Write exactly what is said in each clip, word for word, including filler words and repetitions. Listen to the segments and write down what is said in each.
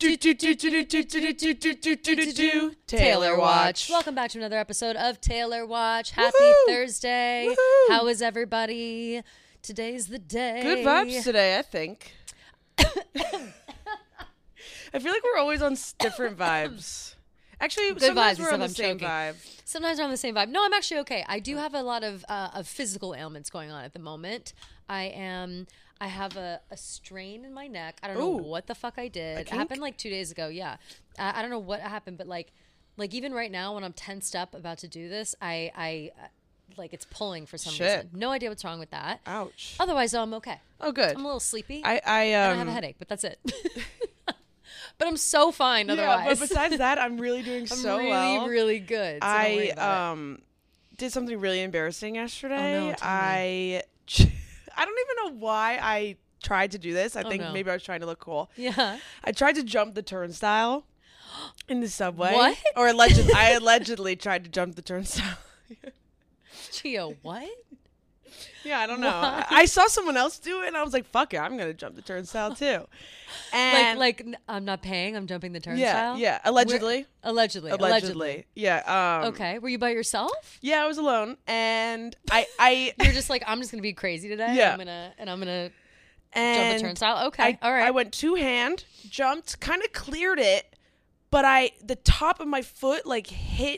Taylor Watch. Welcome back to another episode of Taylor Watch. Happy Woo-hoo! Thursday. Woo-hoo! How is everybody? Today's the day. Good vibes today, I think. I feel like we're always on different vibes. Actually, Good sometimes vibes we're on the I'm same choking. vibe. Sometimes we're on the same vibe. No, I'm actually okay. I do have a lot of uh, of physical ailments going on at the moment. I am. I have a, a strain in my neck. I don't know Ooh. what the fuck I did. It kink? happened like two days ago. Yeah, I, I don't know what happened, but like, like even right now when I'm tensed up about to do this, I, I, uh, like it's pulling for some Shit. reason. No idea what's wrong with that. Ouch. Otherwise, though, I'm okay. Oh, good. I'm a little sleepy. I, I, and um, I have a headache, but that's it. But I'm so fine yeah, otherwise. but besides that, I'm really doing I'm so really, well. really good. So don't worry I about um did something really embarrassing yesterday. Oh, no, tell I I don't even know why I tried to do this. I Oh, think no. maybe I was trying to look cool. it. Yeah. I tried to jump the turnstile in the subway. What? Or alleged I allegedly tried to jump the turnstile. Chia, what? Yeah, I don't know. Why? I saw someone else do it, and I was like, "Fuck it, I'm gonna jump the turnstile too." And like, like n- I'm not paying. I'm jumping the yeah, turnstile. yeah, allegedly, Where- allegedly, allegedly, allegedly. yeah. Um, Okay. Were you by yourself? Yeah, I was alone, and I, I, You're just like, I'm just gonna be crazy today. Yeah. I'm gonna and I'm gonna and jump the turnstile. Okay. I, All right. I went two hand, jumped, kind of cleared it, but I the top of my foot like hit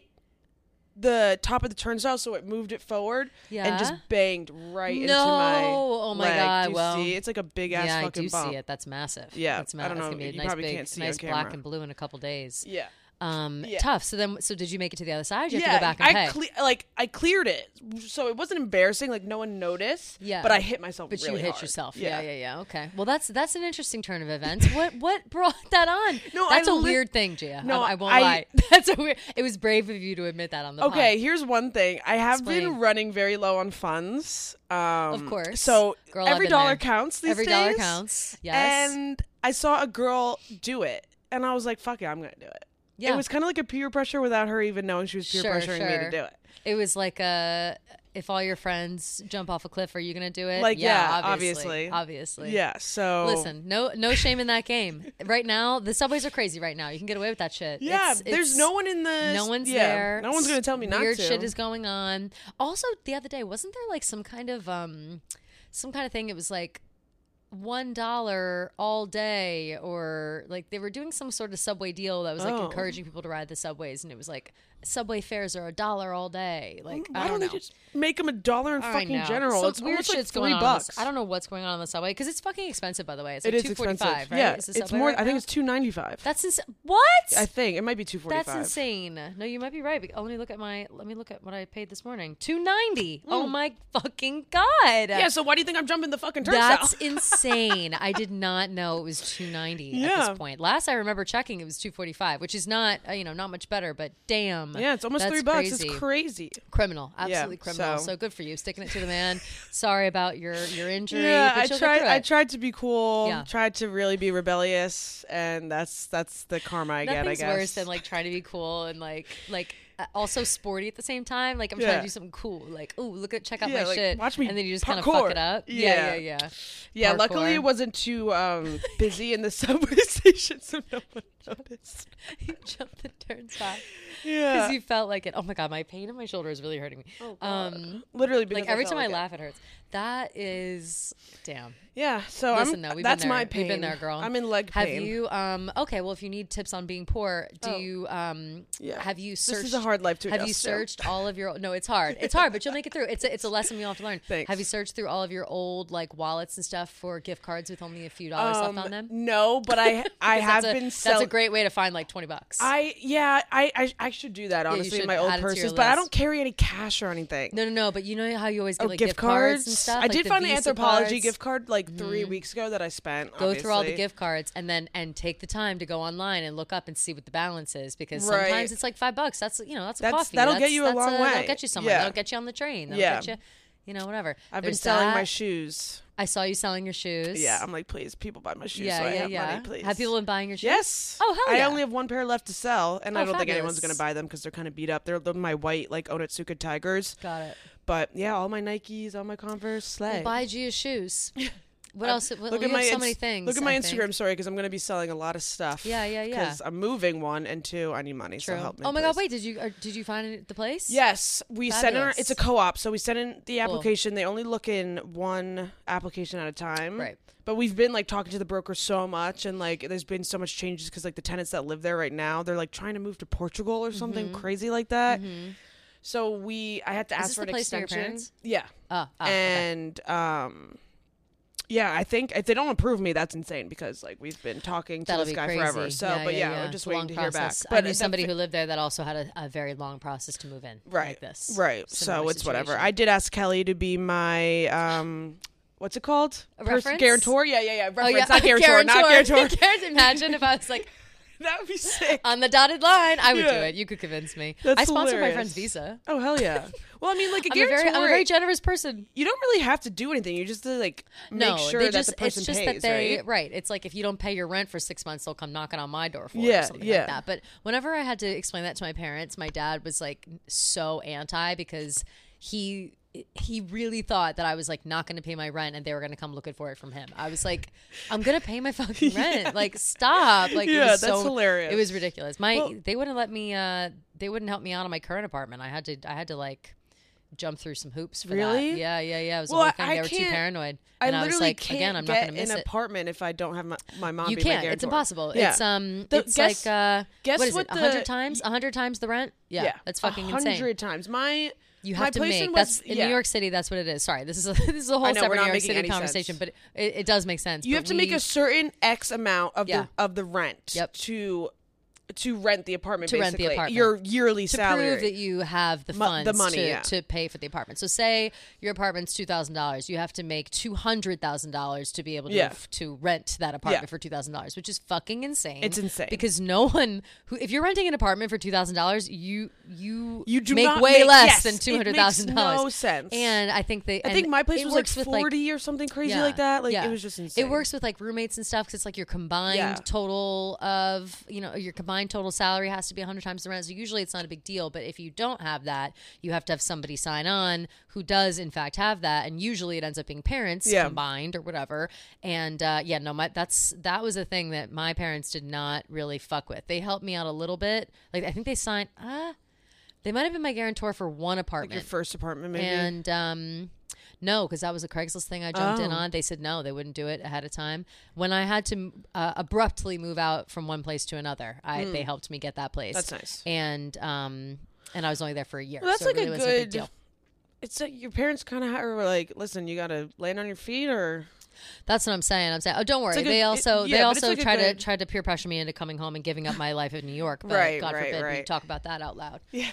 the top of the turnstile, so it moved it forward Yeah. and just banged right No. into my Oh my leg. God, Do you well, see? It's like a big ass yeah, I fucking do bump. see it. That's massive. Yeah, That's ma- I don't that's know. gonna be a You nice probably big, can't see nice on black camera. and blue in a couple days. Yeah. Um, Yeah. tough. So then, so did you make it to the other side? You have yeah, to go back and I pay. cle- like I cleared it, so it wasn't embarrassing. Like no one noticed. Yeah. but I hit myself. But really you hit hard. yourself. Yeah. yeah, yeah, Okay. Well, that's that's an interesting turn of events. What what brought that on? No, that's I a li- weird thing, Gia. No, I, I won't I- lie. That's a weird. It was brave of you to admit that on the Okay, pod. here's one thing. I have Explain. been running very low on funds. Um, Of course. So Girl, I've every been dollar there. counts these Every days. dollar counts. Yes. And I saw a girl do it, and I was like, "Fuck it, I'm gonna do it." Yeah. It was kind of like a peer pressure without her even knowing she was peer Sure, pressuring me sure. to do it. It was like a. If all your friends jump off a cliff, are you gonna do it? Like, yeah, obviously. obviously. Obviously. Yeah. So Listen, no no shame in that game. Right now, the subways are crazy right now. You can get away with that shit. Yeah, It's- there's it's- no one in the. No one's yeah, there. No one's gonna tell me not Weird to. shit is going on. Also, the other day, wasn't there like some kind of um, some kind of thing? It was like one dollar all day, or like they were doing some sort of subway deal that was like Oh. encouraging people to ride the subways, and it was like subway fares are a dollar all day. Like Why I don't they know. just make them a dollar in I fucking know. general? So it's weird almost like shit's three going on. bucks. On this, I don't know what's going on on the subway because it's fucking expensive. By the way, it's It like is two forty five. expensive. Right? Yeah, Is the it's subway more. right I think now? it's two ninety five. That's insane. What? I think it might be two forty five. That's insane. No, you might be right. But let me look at my. Let me look at what I paid this morning. Two ninety. Oh my fucking god. Yeah. So why do you think I'm jumping the fucking turnstile? That's insane. I did not know it was two ninety at Yeah. this point. Last I remember checking, it was two forty five, which is not uh, you know not much better, but damn. Yeah, it's almost that's three bucks. Crazy. It's crazy. Criminal, absolutely Yeah, criminal. so- So. good for you, sticking it to the man. Sorry about your your injury. Yeah, but I you'll get tried. through I it. tried to be cool. Yeah. Tried to really be rebellious, and that's that's the karma I get. I Nothing's guess. worse than like trying to be cool and like like uh, also sporty at the same time. Like I'm trying Yeah. to do something cool. Like, ooh, look at check out Yeah, my like, shit. watch me and then you just kind of fuck parkour. it up. Yeah. yeah, yeah. yeah. Yeah, Parkour. luckily it wasn't too um, busy in the subway station, so no one noticed. You jumped the turnstile Yeah, because you felt like it. Oh my god, my pain in my shoulder is really hurting me. Oh, God. um, literally because like every felt time like I it. laugh, it hurts. That is damn. Yeah, so Listen, I'm. though, we've that's been there. my pain. We've been there, girl. I'm in leg Have pain. you um okay, well if you need tips on being poor, do Oh. you um Yeah. have you searched This is a hard life to Have you adjust to. searched all of your No, it's hard. It's hard, but you'll make it through. It's a, it's a lesson we all have to learn. Thanks. Have you searched through all of your old like wallets and stuff for gift cards with only a few dollars Um, left on them? No, but I I Because have that's a, been. That's Sell- a great way to find like twenty bucks. I yeah I, I I should do that you honestly in should my add old it to your purses, but I list. don't carry any cash or anything. no, no, no. But you know how you always get Oh, like gift, cards and cards. stuff. I like did the find an Visa Anthropology cards. gift card like three weeks ago that I spent. Go through all the obviously. gift cards and then and take the time to go online and look up and see what the balance is because Right. sometimes it's like five bucks. That's you know that's a That's- coffee. that'll That's- get you a that's long way. That'll get you somewhere. Yeah. That'll get you on the train. That'll Yeah. get you, you know, whatever. I've There's been selling that. my shoes. I saw you selling your shoes. Yeah, I'm like, please, people buy my shoes, yeah, so I yeah, have yeah. money, please. Have people been buying your shoes? Yes. Oh, hell yeah. I only have one pair left to sell, and Oh, I don't think fabulous. anyone's gonna buy them because they're kind of beat up. They're, they're my white like Onitsuka Tigers. Got it. But yeah, all my Nikes, all my Converse, slay. Well, buy Gia shoes. What I'm- else? Well, look you at my have so ins- many things. Look at my I Instagram think. story because I'm going to be selling a lot of stuff. Yeah, yeah, yeah. Because I'm moving, one, and two, I need money. True. So help me. Oh my God! please. Wait, did you uh, did you find the place? Yes, we sent in our, Fabulous. it's a co-op, so we sent in the Cool. application. They only look in one application at a time. Right. But we've been like talking to the broker so much, and like there's been so much changes because like the tenants that live there right now, they're like trying to move to Portugal or something Mhm. crazy like that. Mm-hmm. So we, I had to Is ask this for the an place near your extension. parents? Yeah, Oh, oh, okay. and um, yeah, I think if they don't approve me, that's insane because like we've been talking to That'll this be guy crazy. forever. So, yeah, but yeah, yeah, yeah. we're just It's a waiting long to hear back. process. But I knew the- somebody who lived there that also had a, a very long process to move in. Right. Like this. Right. Similar So it's whatever. situation. I did ask Kelly to be my um what's it called? A Pers- reference? Guarantor? Yeah, yeah, yeah. Reference, Oh yeah, not guarantor, not guarantor. Guarantor. Imagine if I was like That would be sick. on the dotted line. I would Yeah. do it. You could convince me. That's I sponsored my hilarious. friend's visa. Oh hell yeah. Well, I mean, like a I'm a guarantor, very, I'm a very generous person. you don't really have to do anything. You just have to like make No, sure they that just, the person it's just pays, that they, right? It's like if you don't pay your rent for six months, they'll come knocking on my door for it Yeah, or something yeah. like that. But whenever I had to explain that to my parents, my dad was like so anti because he he really thought that I was like not going to pay my rent and they were going to come looking for it from him. I was like, I'm going to pay my fucking rent. Like, stop. Like, Yeah, it was that's so hilarious. It was ridiculous. My Well- they wouldn't let me. Uh, they wouldn't help me out on my current apartment. I had to. I had to like jump through some hoops for Really? that. Yeah, yeah, yeah. It was Well, a whole thing. I- I They were too can't- paranoid. I And I, literally was like, can't again, I'm not get going to miss an it. apartment if I don't have my, my mom You be my can't. guarantor. It's impossible. Yeah. It's um. The- it's guess- like uh. guess what is what it? A hundred the- times? A hundred times the rent? Yeah, Yeah, that's fucking a insane. hundred times. My You my have to place make in that's West- in yeah. New York City. That's what it is. Sorry, this is a this is a whole I know, we're separate not New York making City any conversation, sense. but it, it does make sense. You but have to we, make a certain X amount of Yeah. the of the rent Yep. to to rent the apartment. To rent the basically. apartment. Your yearly to salary. prove that you have the Mo- funds the money, to, yeah. to pay for the apartment. So say your apartment's two thousand dollars, you have to make two hundred thousand dollars to be able to Yeah. to rent that apartment Yeah. for two thousand dollars, which is fucking insane. It's insane. because no one who if you're renting an apartment for two thousand dollars, you you You do make not way make- less yes, than it two hundred thousand dollars. makes no sense. And I think they. I and think my place it was like works with, forty or something crazy Yeah, like that. Like yeah. it was just insane. It works with like roommates and stuff because it's like your combined Yeah. total of, you know, your combined total salary has to be one hundred times the rent. So usually it's not a big deal. But if you don't have that, you have to have somebody sign on who does, in fact, have that. And usually it ends up being parents Yeah. combined or whatever. And uh, yeah, no, my, that's that was a thing that my parents did not really fuck with. They helped me out a little bit. Like I think they signed, uh, they might have been my guarantor for one like apartment. your first apartment, maybe. And um, no, because that was a Craigslist thing I jumped in Oh. on. They said no, they wouldn't do it ahead of time. When I had to uh, abruptly move out from one place to another, I, they helped me get that place. That's nice. And um, and I was only there for a year. Well, that's so like it really a wasn't big good. deal. It's like your parents kind of were like, listen, you got to land on your feet, or That's what I'm saying. I'm saying, oh, don't worry. like a- they it- also yeah, they but it's also like a tried good- to tried to peer pressure me into coming home and giving up my life in New York. But Right, God right, forbid we right. talk about that out loud. yeah.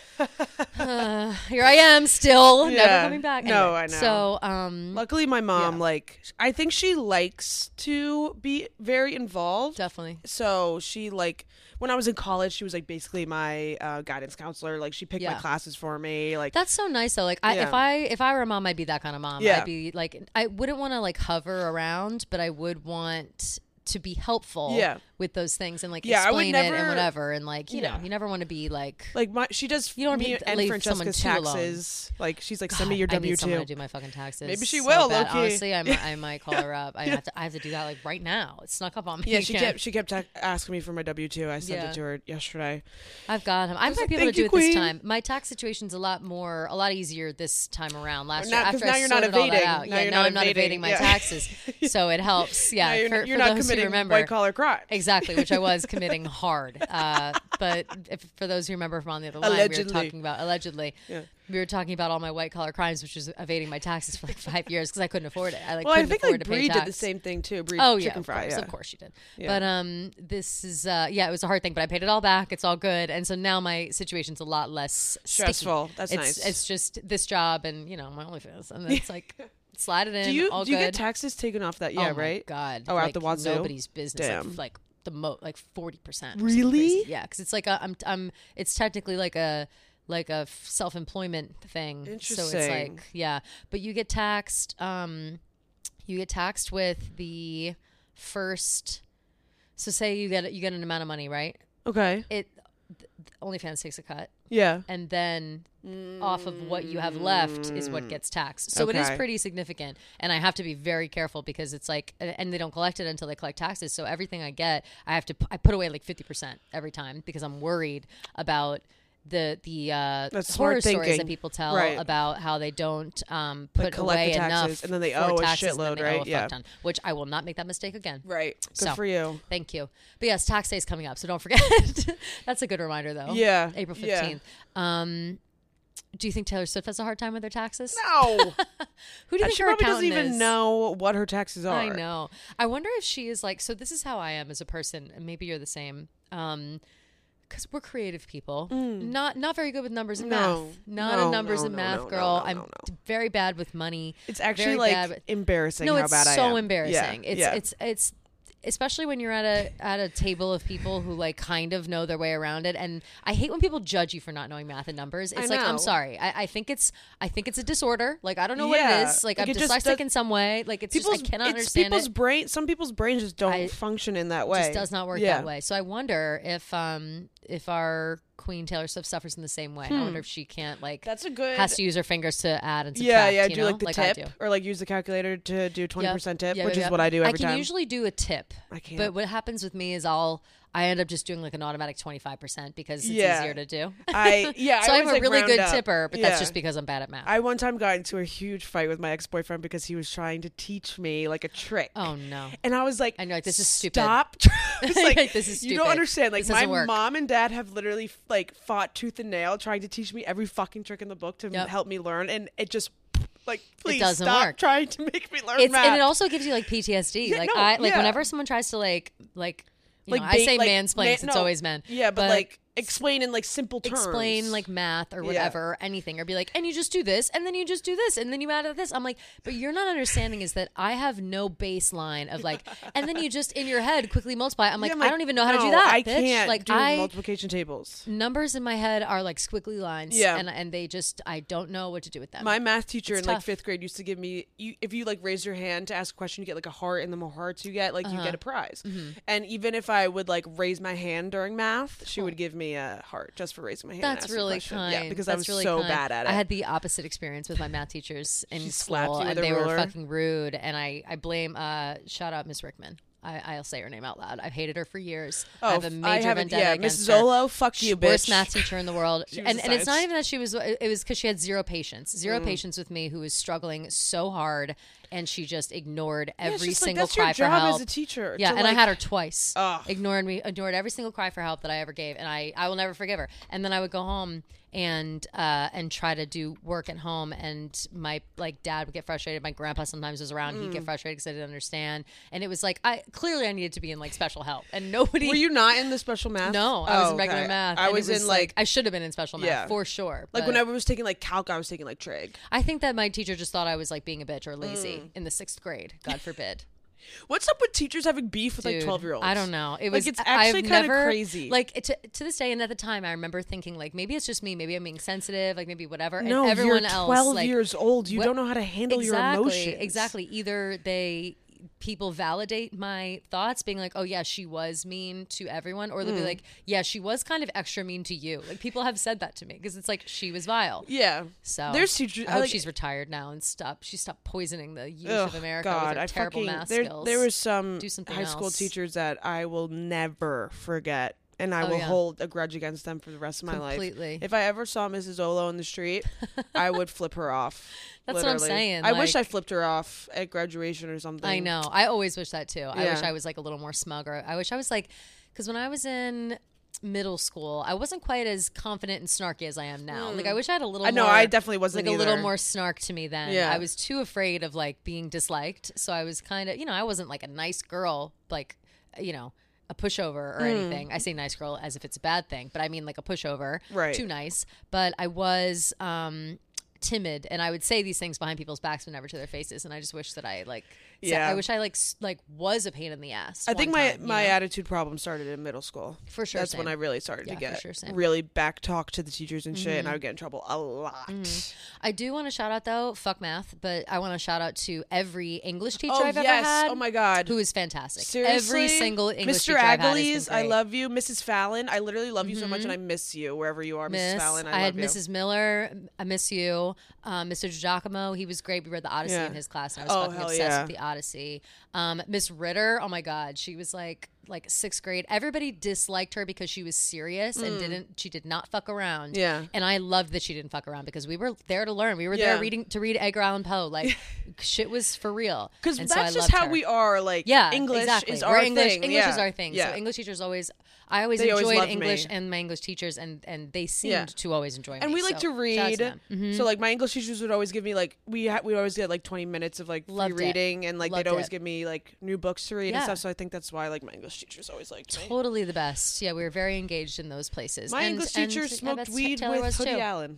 Uh, here I am, still never Yeah. coming back. No, Anyway, I know. So um, Luckily, my mom, Yeah. like, I think she likes to be very involved. definitely. So she, like, when I was in college, she was, like, basically my uh, guidance counselor. Like, she picked my Yeah. classes for me. Like, That's so nice though. Like I, Yeah. if I if I were a mom, I'd be that kind of mom. Yeah. I'd be like I wouldn't want to like hover around, but I would want to be helpful Yeah. with those things and like Yeah, I would explain it and never- whatever. And like, you Yeah. know, you never want to be like like my she does You don't me need to and leave someone Francesca's too alone. taxes. Like, she's like, send me God, your I W need someone two. to do my fucking taxes. Maybe she so will, bad. low-key. Honestly, I might, I might call her up. I have to I have to do that like right now. It snuck up on me. Yeah, she again. kept she kept ta- asking me for my W two. I sent Yeah. it to her yesterday. I've got him. I was might like, be able to "Thank do you, it this queen." time. My tax situation's a lot more, a lot easier this time around. Last Now- year, 'cause after now I you're not sorted all that evading. out, Now yeah, you're now not I'm not evading. evading my Yeah. taxes, so it helps. Yeah, Now you're, for, you're for not those who committing remember, white collar crime. exactly, which I was committing hard. Uh, but if, for those who remember from on the other line, we Allegedly. were talking about allegedly. Yeah. We were talking about all my white collar crimes, which was evading my taxes for like five years because I couldn't afford it. I like Well, I couldn't think afford like to pay Bree tax. did the same thing too. Bree Oh yeah, chicken of fry. course, Yeah. of course she did. Yeah. But um, this is uh, yeah, it was a hard thing, but I paid it all back. It's all good, and so now my situation's a lot less sticky. Stressful. That's it's, nice. It's just this job and you know my OnlyFans, and it's like slide it in. Do you all do you good. get taxes taken off that? Yeah, oh my right. God. Oh, out like, the wazoo? Nobody's business. Like, Damn. like the mo like forty percent. Really? Yeah, because it's like a I'm I'm. It's technically like a like a f- self-employment thing. So it's Interesting. like yeah, but you get taxed. Um, you get taxed with the first. So say you get you get an amount of money, right? Okay. It OnlyFans takes a cut. Yeah. And then off of what you have left is what gets taxed. So it is Okay. pretty significant. And I have to be very careful because it's like, and they don't collect it until they collect taxes. So everything I get, I have to, I put away like fifty percent every time because I'm worried about the the uh, That's horror smart stories thinking. that people tell Right. about how they don't um, Like, put collect away the taxes, enough and then they for owe a taxes, and then shitload, they right? owe a Yeah. fuck ton, which I will not make that mistake again. Right. Good So, for you. Thank you. But yes, tax day is coming up, so don't forget. That's a good reminder, though. Yeah. April Yeah. fifteenth. Um, do you think Taylor Swift has a hard time with her taxes? No. Who do you think She her probably doesn't accountant even is? know what her taxes are. I know. I wonder if she is like, so this is how I am as a person, and maybe you're the same. Um, because we're creative people, not not very good with numbers and Mm. No. math. Not No, a numbers no, and no, math no, no, girl. no, I'm no, no. very bad with money. It's actually Very like bad with- embarrassing No, how it's bad I am. so embarrassing. Yeah. It's yeah. it's it's especially when you're at a at a table of people who like kind of know their way around it. And I hate when people judge you for not knowing math and numbers. It's I like, I'm know. sorry. I, I think it's I think it's a disorder. Like I don't know what Yeah. it is. Like, Like, I'm it just dyslexic does- in some way. Like it's people's just I cannot it's understand people's it. brain. Some people's brains just don't I- function in that way. Just does not work Yeah. that way. So I wonder if um if our Queen Taylor Swift suffers in the same way. I wonder if she can't like That's a good. has to use her fingers to add and subtract. yeah, yeah. you Do know? like the like I tip, do. or like use the calculator to do twenty percent tip, Yep, which yep, is yep. what I do every I can time. usually do a tip. I can't. But what happens with me is I'll I end up just doing like an automatic twenty-five percent because it's Yeah. easier to do. I yeah. so I I'm always, a like, really round good up. tipper, but Yeah. that's just because I'm bad at math. I one time got into a huge fight with my ex-boyfriend because he was trying to teach me like a trick. oh no. And I was like, I know, like, this is stupid. Stop. I was like, Like, this is You don't stupid. understand. Like, This my doesn't work. mom and dad have literally like fought tooth and nail trying to teach me every fucking trick in the book to Yep. help me learn. And it just, like, please doesn't stop work. trying to make me learn It's math. and it also gives you like P T S D. Yeah, like no, I like yeah. whenever someone tries to like like you like, know, I ba- say like, mansplain, man- 'cause it's no, always men. Yeah, but, But like, explain in like simple terms. explain like math or Yeah. whatever or anything or be like, and you just do this and then you just do this and then you add this. I'm like, but you're not understanding is that I have no baseline of like, and then you just in your head quickly multiply. I'm like, Yeah, I'm I don't even know how to do no, that. I bitch. can't like do I multiplication tables. numbers in my head are like squiggly lines. Yeah. and and they just I don't know what to do with them. My math teacher It's in like tough. fifth grade used to give me, you, if you like raise your hand to ask a question, you get like a heart, and the more hearts you get, like you Uh-huh. get a prize. Mm-hmm. And even if I would like raise my hand during math, she would give me a heart just for raising my hand. and That's asking a really question. kind. Yeah, because That's I was really so kind. bad at it. I had the opposite experience with my math teachers in She slapped school, you with and a they were ruler? fucking rude. And I, I blame. Uh, shout out Miss Rickman. I, I'll say her name out loud. I've hated her for years. Oh, I have a f- major I haven't. vendetta Yeah, against Missus her. Olo, fuck you, bitch. Worst math teacher in the world. She was and a and it's not science- even that she was, it was because she had zero patience. Zero Mm. patience with me, who was struggling so hard, and she just ignored Yeah, it's every just, like, single that's cry your for job help. as a teacher. Yeah, to, and I like- had her twice. Ugh. Ignored me, ignored every single cry for help that I ever gave, and I, I will never forgive her. And then I would go home and uh, and try to do work at home, and my like dad would get frustrated. My grandpa sometimes was around; he'd Mm. get frustrated because I didn't understand. And it was like I clearly I needed to be in like special help, and nobody. Were you not in the special math? No, I was Oh, in regular okay. math. I and it was, in like, I should have been in special math Yeah. for sure. like but when I was taking like calc, I was taking like trig. I think that my teacher just thought I was like being a bitch or lazy Mm. in the sixth grade. God forbid. What's up with teachers having beef with like Dude, twelve year olds? I don't know. It Like, was it's I- actually I've kinda never- crazy. Like to, to this day, and at the time, I remember thinking like maybe it's just me, maybe I'm being sensitive, like maybe whatever. No, and everyone you're else, twelve like, years old. You what- don't know how to handle exactly, your emotions. Exactly. Either they people validate my thoughts, being like, "Oh yeah, she was mean to everyone," or they'll Mm. be like, "Yeah, she was kind of extra mean to you." Like people have said that to me because it's like she was vile. Yeah. So There's teachers. I hope like, she's retired now and stop. She stopped poisoning the youth ugh, of America God, with her I terrible fucking, math there, skills. There was some Do something high school else. teachers that I will never forget, and I Oh, will yeah. hold a grudge against them for the rest of my Completely. life. If I ever saw Missus Olo in the street, I would flip her off. That's what I'm literally. saying, I wish like- I flipped her off at graduation or something. I know. I always wish that too. I Yeah. wish I was like a little more smug, or I wish I was like, because when I was in middle school, I wasn't quite as confident and snarky as I am now. Like I wish I had a little. I know. more, I definitely wasn't like a little either. more snark to me then. Yeah. I was too afraid of like being disliked, so I was kind of, you know, I wasn't like a nice girl, like, you know, a pushover or Mm. anything. I say nice girl as if it's a bad thing, but I mean like a pushover, Right. too nice. But I was um, timid, and I would say these things behind people's backs, but never to their faces. And I just wish that I like Yeah. I wish I like s- like was a pain in the ass. I think one my time, you my know? attitude problem started in middle school. For sure, That's same. when I really started Yeah, to for get sure, same. really back talk to the teachers and shit, and Mm-hmm. I would get in trouble a lot. I do want to shout out though, fuck math, but I want to shout out to every English teacher Oh I've yes! ever had. Oh my god! Who is fantastic. Seriously? Every single English Mister teacher I've had has Aguiles, been I great. love you. Missus Fallon, I literally love you so much, and I miss you wherever you are, Missus Miss, Fallon. I, I, love had you. Missus Miller. I miss you. Um, Mister Giacomo, he was great. We read the Odyssey Yeah. in his class, and I was Oh, fucking hell obsessed yeah. with the Odyssey. Um, Miss Ritter, oh my god, she was like like sixth grade. Everybody disliked her because she was serious and didn't. She did not fuck around. Mm. Yeah. and I loved that she didn't fuck around because we were there to learn. We were Yeah. there reading to read Edgar Allan Poe. Like shit was for real. Because And that's so I just loved how her. we are. Like, Yeah, English exactly. is We're our English, thing. English yeah. is our thing. Yeah. So English teachers always, I always They always enjoyed loved English me. and my English teachers, and and they seemed Yeah. to always enjoy me. And we like So, to shout out read. them. Mhm. So like my English teachers would always give me like we ha- we always get like twenty minutes of like free Loved it. reading, and like Loved they'd always it. give me like new books to read Yeah. and stuff. So I think that's why like my English teachers always liked me. Totally the best. Yeah, we were very engaged in those places. My and, English and teacher I smoked bet weed Taylor with was Hoodie too. Allen.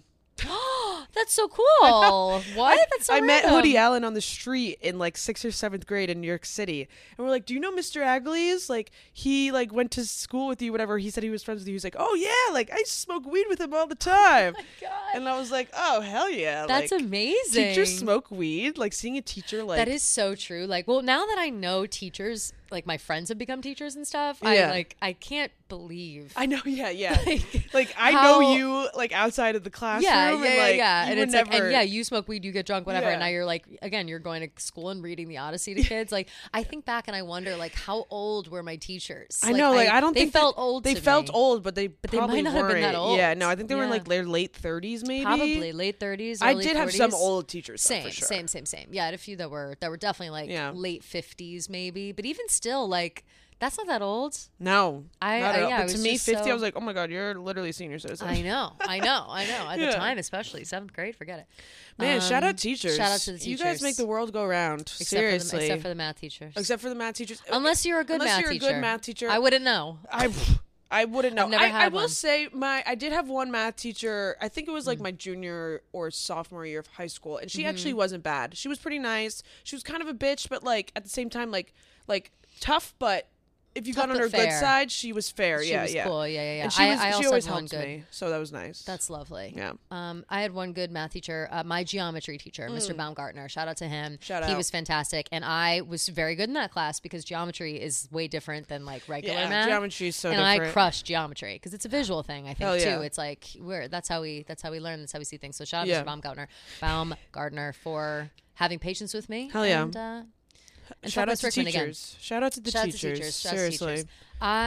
That's so cool. What? That's so I met random. Hoodie Allen on the street in like sixth or seventh grade in New York City, and we're like, "Do you know Mister Aguiles? Like, he like went to school with you, whatever." He said he was friends with you. He was like, "Oh yeah, like I used to smoke weed with him all the time." God. And I was like, "Oh hell yeah!" That's like, amazing. Teachers smoke weed. Like seeing a teacher like That is so true. Like, well, now that I know teachers, like my friends have become teachers and stuff, Yeah. I like I can't believe. I know, yeah, yeah. Like, Like I how- know you like outside of the classroom. yeah, yeah, and, yeah, like, yeah. you And would it's like, never, and yeah, you smoke weed, you get drunk, whatever. Yeah. And now you're like, again, you're going to school and reading the Odyssey to kids. Like, I think back and I wonder, like, how old were my teachers? I know, like I, don't they think felt that- old. They to felt me. old, but they But they probably might not have weren't. been that old. Yeah, no, I think they were in Yeah. like their late thirties, maybe. Probably late thirties. I early did have some forties. old teachers. though, Same, for sure. same, same, same. Yeah, I had a few that were that were definitely like Yeah. late fifties, maybe. But even still, like that's not that old. No, I- not I- at all. yeah, I But to was me, just fifty, so- I was like, oh my god, you're literally a senior citizen. I know, I know, I know. At Yeah. the time, especially seventh grade, forget it. Man, shout Um, out teachers. Shout out to the You teachers. guys make the world go round. Except Seriously. For the, except for the math teachers. Except for the math teachers. Unless you're a good Unless math you're teacher. a good math teacher. I wouldn't know. I I wouldn't know. I've never I, had I will one. say my I did have one math teacher. I think it was like Mm. my junior or sophomore year of high school, and she Mm-hmm. actually wasn't bad. She was pretty nice. She was kind of a bitch, but like at the same time, like like tough. But if you Tough got on but her good fair. side, she was fair. She yeah, was yeah. cool. Yeah, yeah, yeah. And she I, was I also she always had one helped good. me, so that was nice. That's lovely. Yeah. Um, I had one good math teacher, uh, my geometry teacher, Mister Baumgartner. Shout out to him. Mm. Shout He out. was fantastic, and I was very good in that class because geometry is way different than like regular yeah, math. geometry is so and different. I crushed geometry because it's a visual thing. I think Hell yeah. too. It's like we're that's how we that's how we learn. That's how we see things. So shout out Yeah. Mister Baumgartner, Baumgartner for having patience with me. Hell yeah. And, uh, and Shout out Thomas to Rickman again. teachers. Shout out to the Shout out teachers. to teachers. Shout out to Seriously. teachers.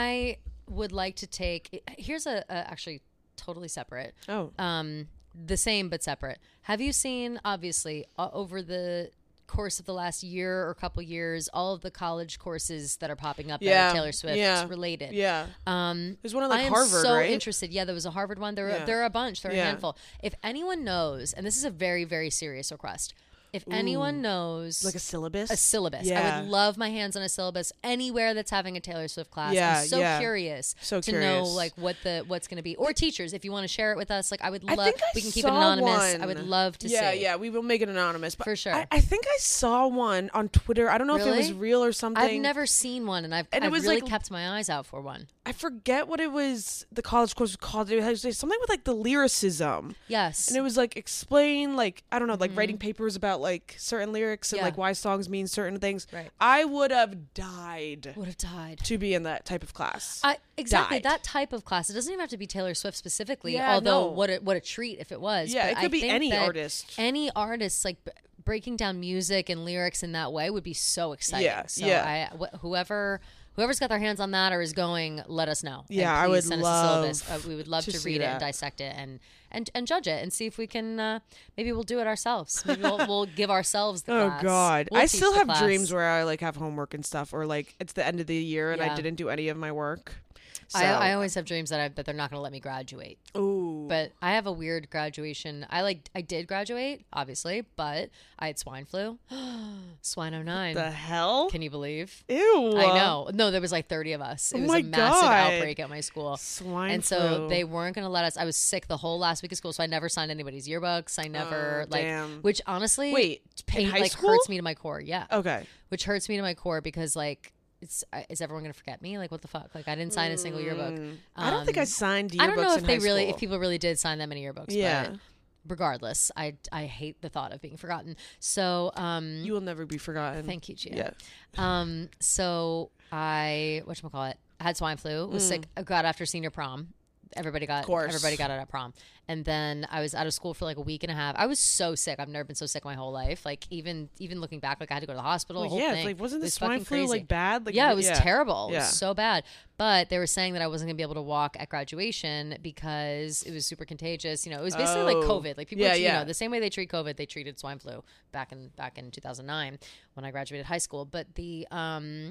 I would like to take. Here's a, a actually totally separate. Oh. Um, the same but separate. Have you seen, obviously, uh, over the course of the last year or couple years, all of the college courses that are popping up that Yeah. are Taylor Swift Yeah. related? Yeah. Um, There's one at like I am Harvard, so right? interested. Yeah, there was a Harvard one. There, Yeah. are, there are a bunch. There are Yeah. a handful. If anyone knows, and this is a very, very serious request, if anyone knows Like a syllabus. a syllabus. I Yeah. would love my hands on a syllabus anywhere that's having a Taylor Swift class. Yeah, I'm so yeah. curious So to know curious. like what the what's going to be. Or teachers, if you want to share it with us, like I would I love. think I We can keep it saw anonymous. one. I would love to yeah, see. Yeah, we will make it anonymous. But For sure. I, I think I saw one on Twitter. I don't know if it was Really? real or something. I've never seen one, and I've, And it I've was, really like- kept my eyes out for one. I forget what it was. The college course was called. It was something with like the lyricism, Yes. and it was like explain like I don't know, like writing papers about like certain lyrics and Mm-hmm. Yeah. like why songs mean certain things. Right. I would have died Would have died. to be in that type of class. I, exactly Died. that type of class. It doesn't even have to be Taylor Swift specifically. Yeah, although no. what a, what a treat if it was. Yeah, But it could I be think any that artist. Any artist like b- breaking down music and lyrics in that way would be so exciting. Yeah, So yeah. I wh- whoever whoever's got their hands on that or is going, let us know. And Yeah, I please would send love us a syllabus. Uh, we would love to to, see read it and that. dissect it and and and judge it and see if we can. Uh, maybe we'll do it ourselves. Maybe we'll, we'll give ourselves the Oh class. God! We'll I teach still the have class. dreams where I like have homework and stuff, or like it's the end of the year and I Yeah. didn't do any of my work. So, I, I always have dreams that I that they're not going to let me graduate. ooh. But I have a weird graduation. I like I did graduate, obviously, but I had swine flu. Swine oh nine. The hell? Can you believe? Ew. I know. No, there was like thirty of us. It Oh was my a massive God. outbreak at my school. Swine And flu. so they weren't going to let us. I was sick the whole last week of school, so I never signed anybody's yearbooks. I never Oh, like damn. which honestly Wait, in pain high like school? hurts me to my core. Yeah. Okay. Which hurts me to my core because like it's uh, is everyone going to forget me? Like what the fuck? Like I didn't sign a single yearbook. Mm. I don't think I Um, signed yearbooks I don't know in if they high really school. if people really did sign that many yearbooks, Yeah. but regardless, I I hate the thought of being forgotten. So, um You will never be forgotten. thank you, Gia. Yeah. Um, so I whatchamacallit, I had swine flu, was sick, I got after senior prom. Everybody got Mm. course. everybody got it at prom. And then I was out of school for like a week and a half. I was so sick. I've never been so sick my whole life. Like even even looking back, like I had to go to the hospital. Well, whole yeah. thing. It's like, wasn't It the was swine fucking flu crazy. like bad? Like, Yeah, it was yeah. terrible. It Yeah. was so bad. But they were saying that I wasn't gonna be able to walk at graduation because it was super contagious. You know, it was basically like Oh. COVID. Like people, Yeah, you yeah. know, the same way they treat COVID, they treated swine flu back in back in two thousand nine when I graduated high school. But the um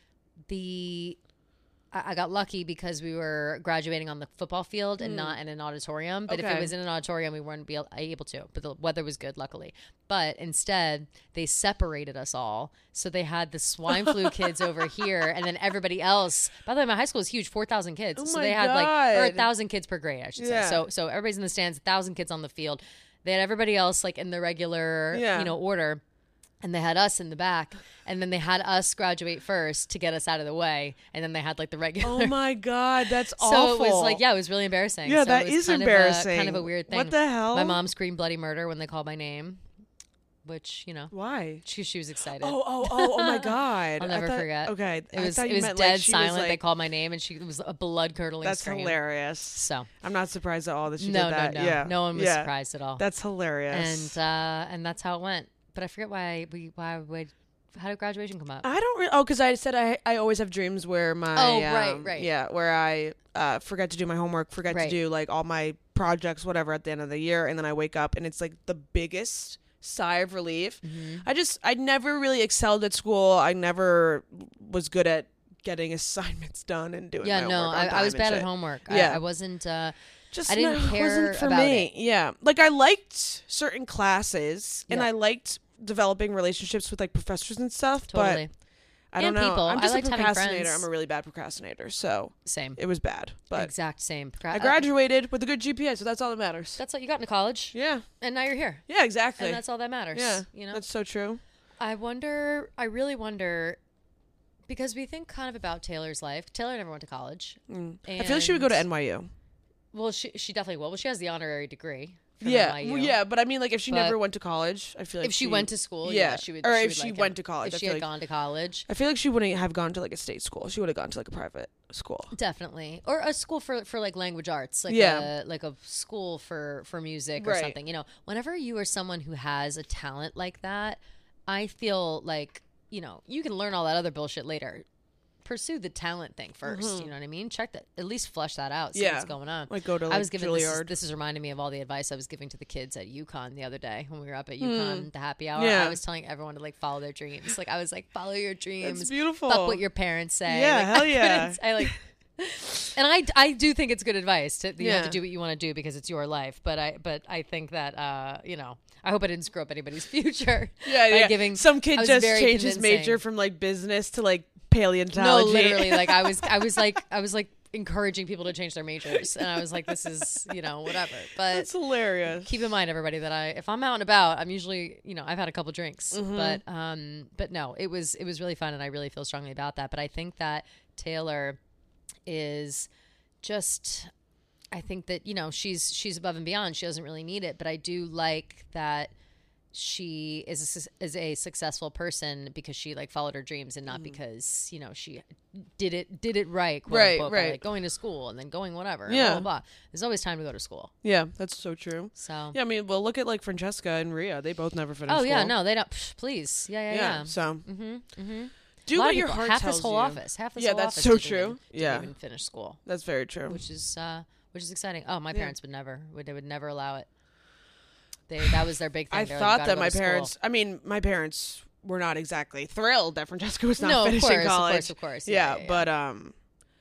the I I got lucky because we were graduating on the football field and not in an auditorium. But if Okay. it was in an auditorium, we weren't be able to. But the weather was good, luckily. But instead, they separated us all. So they had the swine flu kids over here, and then everybody else. By the way, my high school is huge, four thousand kids. Oh so my they had like or a God. thousand kids per grade, I should Yeah. say. So so everybody's in the stands, a thousand kids on the field. They had everybody else like in the regular, Yeah. you know, order. And they had us in the back, and then they had us graduate first to get us out of the way, and then they had like the regular. Oh my God, that's so awful. it was like, yeah, it was really embarrassing. Yeah, so that it was is kind Of a, embarrassing. kind of a weird thing. What the hell? My mom screamed bloody murder when they called my name, which you know, Why? she she was excited. Oh, oh, oh, oh my God. I'll I never thought- forget. Okay. It I was thought it you was meant, dead like, she was, silent. they like- called my name, and she it was a blood curdling. That's scream. hilarious. So I'm not surprised at all that she no, did that. no, no, Yeah. no one was yeah. surprised at all. That's hilarious. and uh, and that's how it went. But I forget why we why we how did graduation come up? I don't. Re- oh, because I said I I always have dreams where my Oh, right, um, right. yeah, where I uh, forget to do my homework, forget Right. to do like all my projects, whatever, at the end of the year, and then I wake up and it's like the biggest sigh of relief. Mm-hmm. I just I never really excelled at school. I never was good at getting assignments done and doing. Yeah, my no, homework on I, I time was and bad at shit. homework. Yeah. I, I wasn't. Uh, Just I didn't no, it care wasn't for about me. it. Yeah, like I liked certain classes and Yeah. I liked developing relationships with like professors and stuff. Totally. But I don't And know. people. I'm I just liked a having procrastinator. friends. I'm a really bad procrastinator, so Same. it was bad. But Exact same. Procra- I graduated with a good G P A, so that's all that matters. That's what you got into college, Yeah, and now you're here, yeah, exactly. and that's all that matters. yeah, you know. that's so true. I wonder. I really wonder, because we think kind of about Taylor's life. Taylor never went to college. Mm. I feel like she would go to and- N Y U. Well, she she definitely will. Well, she has the honorary degree. From Yeah, N Y U. well, yeah, but I mean, like if she But never went to college, I feel like If she, went to school, yeah, yeah, she would. or she if would she like went it. to college, I If she feel had like- gone to college, I feel like she wouldn't have gone to like a state school. She would have gone to like a private school. definitely, or a school for for like language arts, like Yeah. a, like a school for for music or Right. something. You know, whenever you are someone who has a talent like that, I feel like you know you can learn all that other bullshit later. Pursue the talent thing 1st You know what I mean? Check that, at least flush that out. See Mm-hmm. Yeah. what's going on. Like go to like I was giving this is, Juilliard. this is reminding me of all the advice I was giving to the kids at UConn the other day when we were up at UConn, the happy hour. Yeah. I was telling everyone to like follow their dreams. Like I was like, follow your dreams. That's beautiful. Fuck what your parents say. Yeah, like, hell I yeah. couldn't- I like, and I, I do think it's good advice to you have Yeah. to do what you want to do because it's your life. But I but I think that uh you know I hope I didn't screw up anybody's future. Yeah, by yeah. Giving Some I kid was just very changed his convincing. major from like business to like paleontology. No, literally, like I was, I was like, I was like encouraging people to change their majors, and I was like, this is, you know, whatever. But That's hilarious. keep in mind, everybody, that I, if I'm out and about, I'm usually, you know, I've had a couple drinks, Mm-hmm. but, um, but no, it was, it was really fun, and I really feel strongly about that. But I think that Taylor is just, I think that you know she's she's above and beyond. She doesn't really need it, but I do like that she is a, su- is a successful person because she like followed her dreams and not because you know she did it did it right, quote Right, unquote, by, right. like going to school and then going whatever. and Yeah. blah, blah, blah. There's always time to go to school. Yeah, that's so true. So Yeah, I mean, well, look at like Francesca and Rhea. They both never finished oh school. yeah, no, they don't. Psh, please, yeah, yeah, Yeah, yeah. so Mm-hmm. Mm-hmm. do a lot what of your people, heart half tells this whole you. office, half this Yeah, whole that's office so didn't true. Even, didn't Yeah. even finish school, That's very true. which is uh, which is exciting. Oh, my Yeah. parents would never, would they would never allow it. They that was their big thing. I They're like, thought "You gotta that go my to school." parents, I mean, my parents were not exactly thrilled that Francesca was not No, of finishing course, of college. course, of course. Yeah, Yeah, yeah, yeah. but um,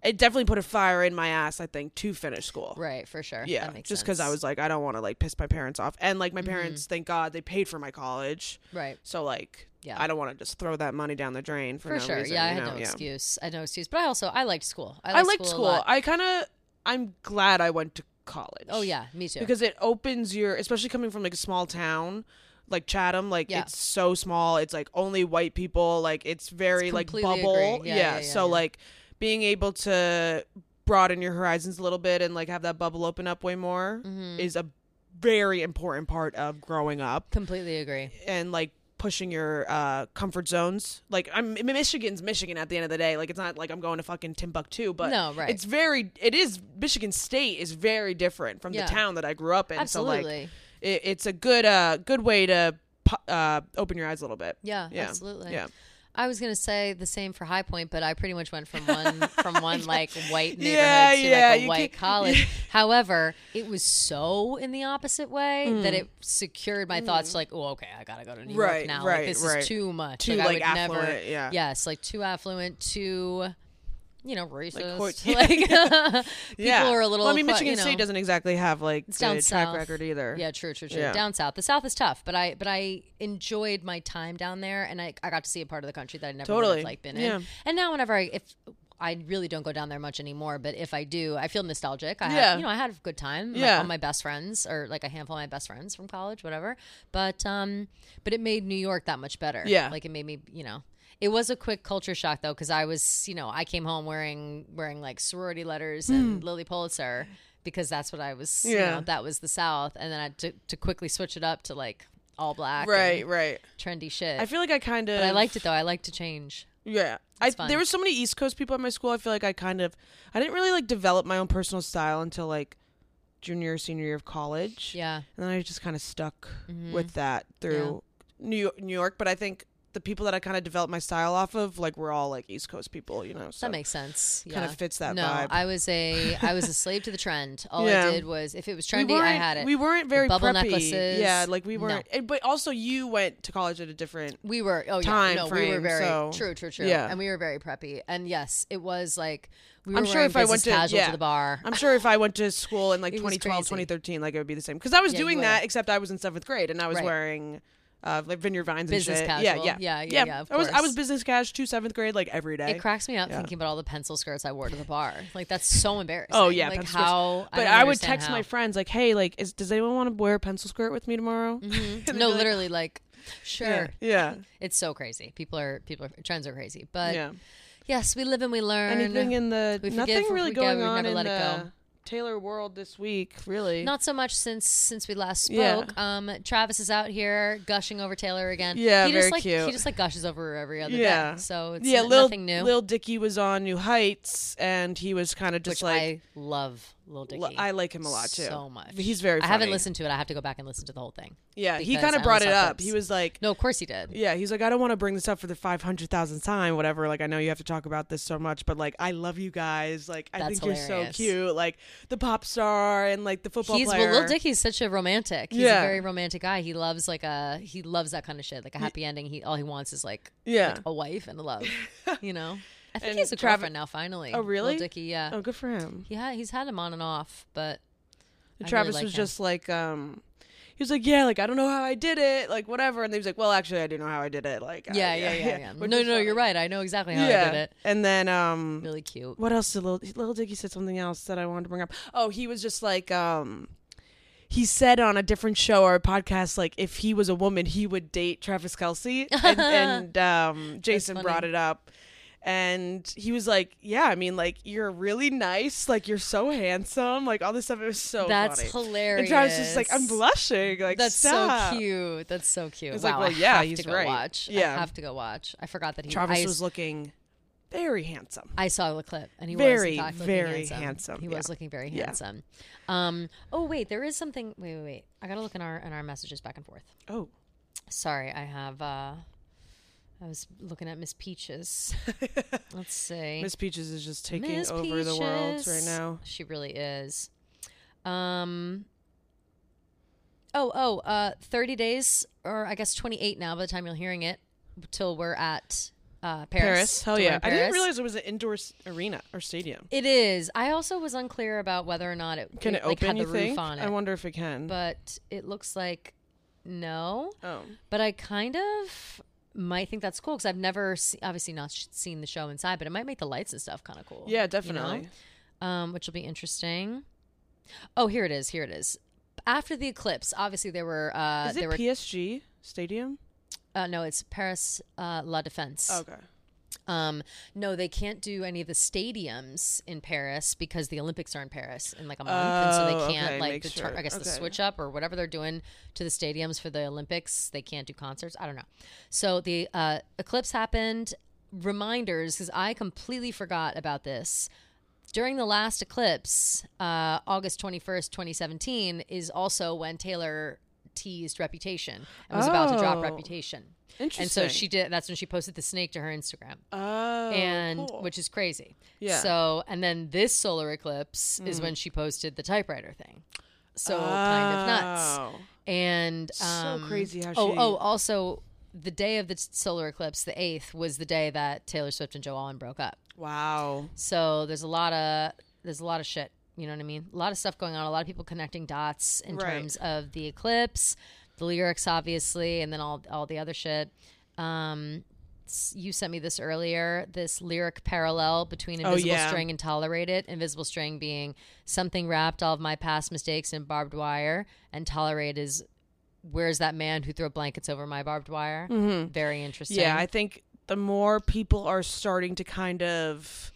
it definitely put a fire in my ass, I think, to finish school. Right, for sure. Yeah, that makes just because I sense. was like, I don't want to like piss my parents off, and like my Mm-hmm. parents, thank God, they paid for my college. Right. So like, Yeah. I don't want to just throw that money down the drain for, For no sure. reason. Yeah, I you had know? no yeah. excuse. I had no excuse. But I also I liked school. I I liked, liked school. school. A lot. I kind of, I'm glad I went to college. Oh yeah, me too. Because it opens your, especially coming from like a small town like Chatham, like Yeah. it's so small. It's like only white people. Like it's very It's like completely bubble. agree. Yeah, yeah, yeah, So yeah. like being able to broaden your horizons a little bit and like have that bubble open up way more Mm-hmm. is a very important part of growing up Completely agree. and like pushing your uh comfort zones. Like I'm Michigan's Michigan at the end of the day. Like it's not like I'm going to fucking Timbuktu, but No, right. it's very it is Michigan State is very different from Yeah. the town that I grew up in. Absolutely. So like it, it's a good uh good way to pu- uh open your eyes a little bit. yeah, Yeah. absolutely. Yeah. I was gonna say the same for High Point, but I pretty much went from one from one like white neighborhood Yeah, to yeah, like a you white can- college. However, it was so in the opposite way Mm. that it secured my thoughts. Like, oh, okay, I gotta go to New Right, York now. right, like, this right. is too much. Too, like, I like, would affluent, never. yeah. Yes, like too affluent, too. You know, racist. quote- Like, people Yeah. are a little. Well, I mean, qu- Michigan you know, State doesn't exactly have like It's the down track south. record either. Yeah, true, true, true. Yeah. Down south, the south is tough, but I but I enjoyed my time down there, and I I got to see a part of the country that I never would Totally. have like been Yeah. in. And now, whenever I if I really don't go down there much anymore, but if I do, I feel nostalgic. I Yeah. have, you know, I had a good time. My- Yeah. all my best friends, or like a handful of my best friends from college, whatever. But um, but it made New York that much better. Yeah. like it made me, you know. It was a quick culture shock though, because I was, you know, I came home wearing wearing like sorority letters and Lily Pulitzer because that's what I was. You Hmm. Yeah. know, that was the South, and then I had to to quickly switch it up to like all black, Right, and right. trendy shit. I feel like I kind of but I liked it though. I like to change. Yeah. I, It's fun. there were so many East Coast people at my school. I feel like I kind of, I didn't really like develop my own personal style until like junior or senior year of college. Yeah, And then I just kind of stuck Mhm. with that through New York, New York. But I think the people that I kind of developed my style off of, like, were all like East Coast people, you know. So that makes sense. Yeah. kind of fits that no, vibe. I was a I was a slave to the trend. All Yeah. I did was if it was we trendy, I weren't- had it. We weren't very bubble preppy. necklaces, Yeah, like we no. weren't. and- But also, you went to college at a different. We were oh yeah time no we were frame, very so- true true true yeah. and we were very preppy, and yes, it was like we were I'm sure wearing if I went business to- casual yeah. to the bar. I'm sure if I went to school in like It was twenty twelve, crazy. twenty thirteen, like it would be the same. Because I was Yeah, you doing would've. that, except I was in seventh grade and I was Right. wearing uh, like Vineyard Vines Business and shit. casual. Yeah, Yeah, yeah, yeah, yeah, of I was I course. was business cash to seventh grade like every day. It cracks me up Yeah. thinking about all the pencil skirts I wore to the bar. Like that's so embarrassing. Oh, yeah, like pencil skirts. how. But don't I, would understand text how. my friends like, "Hey, like, is does anyone want to wear a pencil skirt with me tomorrow?" Mhm. And they'd No, be like, literally, like, sure. Yeah, yeah, It's so crazy. People are people are trends are crazy, but yeah. yes, we live and we learn. Anything in the We forgive, nothing we really forget, going we on never in let it the go. Taylor world this week, really. Not so much since since we last Yeah. spoke. Um, Travis is out here gushing over Taylor again. Yeah, he very just like cute. He just like gushes over her every other Yeah. day. So it's yeah, n- Lil, nothing new. Lil Dicky was on New Heights, and he was kind of just which like, I love Lil Dicky. L- I like him a lot too. So much. He's very. I Funny. haven't listened to it. I have to go back and listen to the whole thing. Yeah, he because kind I of brought only it saw up. clips. He was like, No, of course he did. yeah, he's like, I don't want to bring this up for the five hundred thousandth time, whatever. Like, I know you have to talk about this so much, but like, I love you guys. Like, I That's think you're so hilarious. cute. Like, the pop star and like the football He's player. well, Lil Dicky's such a romantic. He's Yeah. a very romantic guy. He loves like a he loves that kind of shit, like a happy ending. He all he wants is like Yeah. like a wife and a love. You know, I think And he has a Trav- girlfriend now. Finally. Oh, really? Lil Dicky, yeah. Oh, good for him. He had he's had him on and off, but I Travis really like was him. just like, um, he was like, yeah, like I don't know how I did it, like whatever. And he was like, well, actually, I do know how I did it. Like, yeah, uh, yeah, yeah, yeah. Which No, was no, you're funny. right. I know exactly how yeah. I did it. And then, um, Really cute. what else did Lil, Lil Dicky said something else that I wanted to bring up. Oh, he was just like, um, he said on a different show or a podcast, like if he was a woman, he would date Travis Kelce, and, and um, Jason funny. brought it up. And he was like, yeah, I mean, like, you're really nice. Like, you're so handsome. Like, all this stuff. It was so That's funny. hilarious. And Travis was just like, I'm blushing. Like, That's stop. so cute. That's so cute. It's wow, like, well, I yeah, have he's to go right. watch. Yeah. I have to go watch. I forgot that he Travis I, was looking very handsome. I saw the clip, and he was Very, in fact, looking very handsome. handsome, He yeah. was looking very Yeah. handsome. Um. Oh wait, there is something. Wait, wait, wait. I gotta look in our in our messages back and forth. Oh. Sorry, I have. uh I was looking at Miss Peaches. Let's see. Miss Peaches is just taking Miss over the world Peaches. right now. She really is. Um. Oh, oh, uh, thirty days, or I guess twenty-eight now by the time you're hearing it, till we're at uh, Paris. Paris. Hell to yeah. learn I didn't Paris. realize it was an indoor s- arena or stadium. It is. I also was unclear about whether or not it, Can it, it like, open, had you the think? roof on it. I wonder if it can. But it looks like no. oh. But I kind of might think that's cool because I've never, se- obviously not sh- seen the show inside, but it might make the lights and stuff kind of cool. Yeah, you definitely. know? Um, which will be interesting. Oh, here it is. Here it is. After the eclipse, obviously there were. Uh, Is there it were, P S G Stadium? uh, no, it's Paris uh, La Défense. Okay. Um, no, they can't do any of the stadiums in Paris because the Olympics are in Paris in like a month, and so Oh, they can't okay, like make the sure. tar- I guess the Okay. switch up or whatever they're doing to the stadiums for the Olympics. They can't do concerts. I don't know. So the uh, eclipse happened. Reminders, because I completely forgot about this. During the last eclipse, uh, August twenty-first, twenty seventeen, is also when Taylor teased Reputation and was about to drop Oh. Reputation. Interesting. And so she did. That's when she posted the snake to her Instagram, Oh. and cool. which is crazy. Yeah. So and then this solar eclipse is Mm. when she posted the typewriter thing. So kind of nuts. Oh. And So um, crazy how oh she- oh also the day of the t- solar eclipse, the eighth, was the day that Taylor Swift and Joe Alwyn broke up. Wow. So there's a lot of there's a lot of shit. You know what I mean? A lot of stuff going on. A lot of people connecting dots in Right. terms of the eclipse, the lyrics, obviously, and then all all the other shit. Um, s- you sent me this earlier. This lyric parallel between Oh, Invisible yeah. String and Tolerate It. Invisible String being something wrapped all of my past mistakes in barbed wire, and Tolerate is where's that man who threw blankets over my barbed wire? Mm-hmm. Very interesting. Yeah, I think the more people are starting to kind of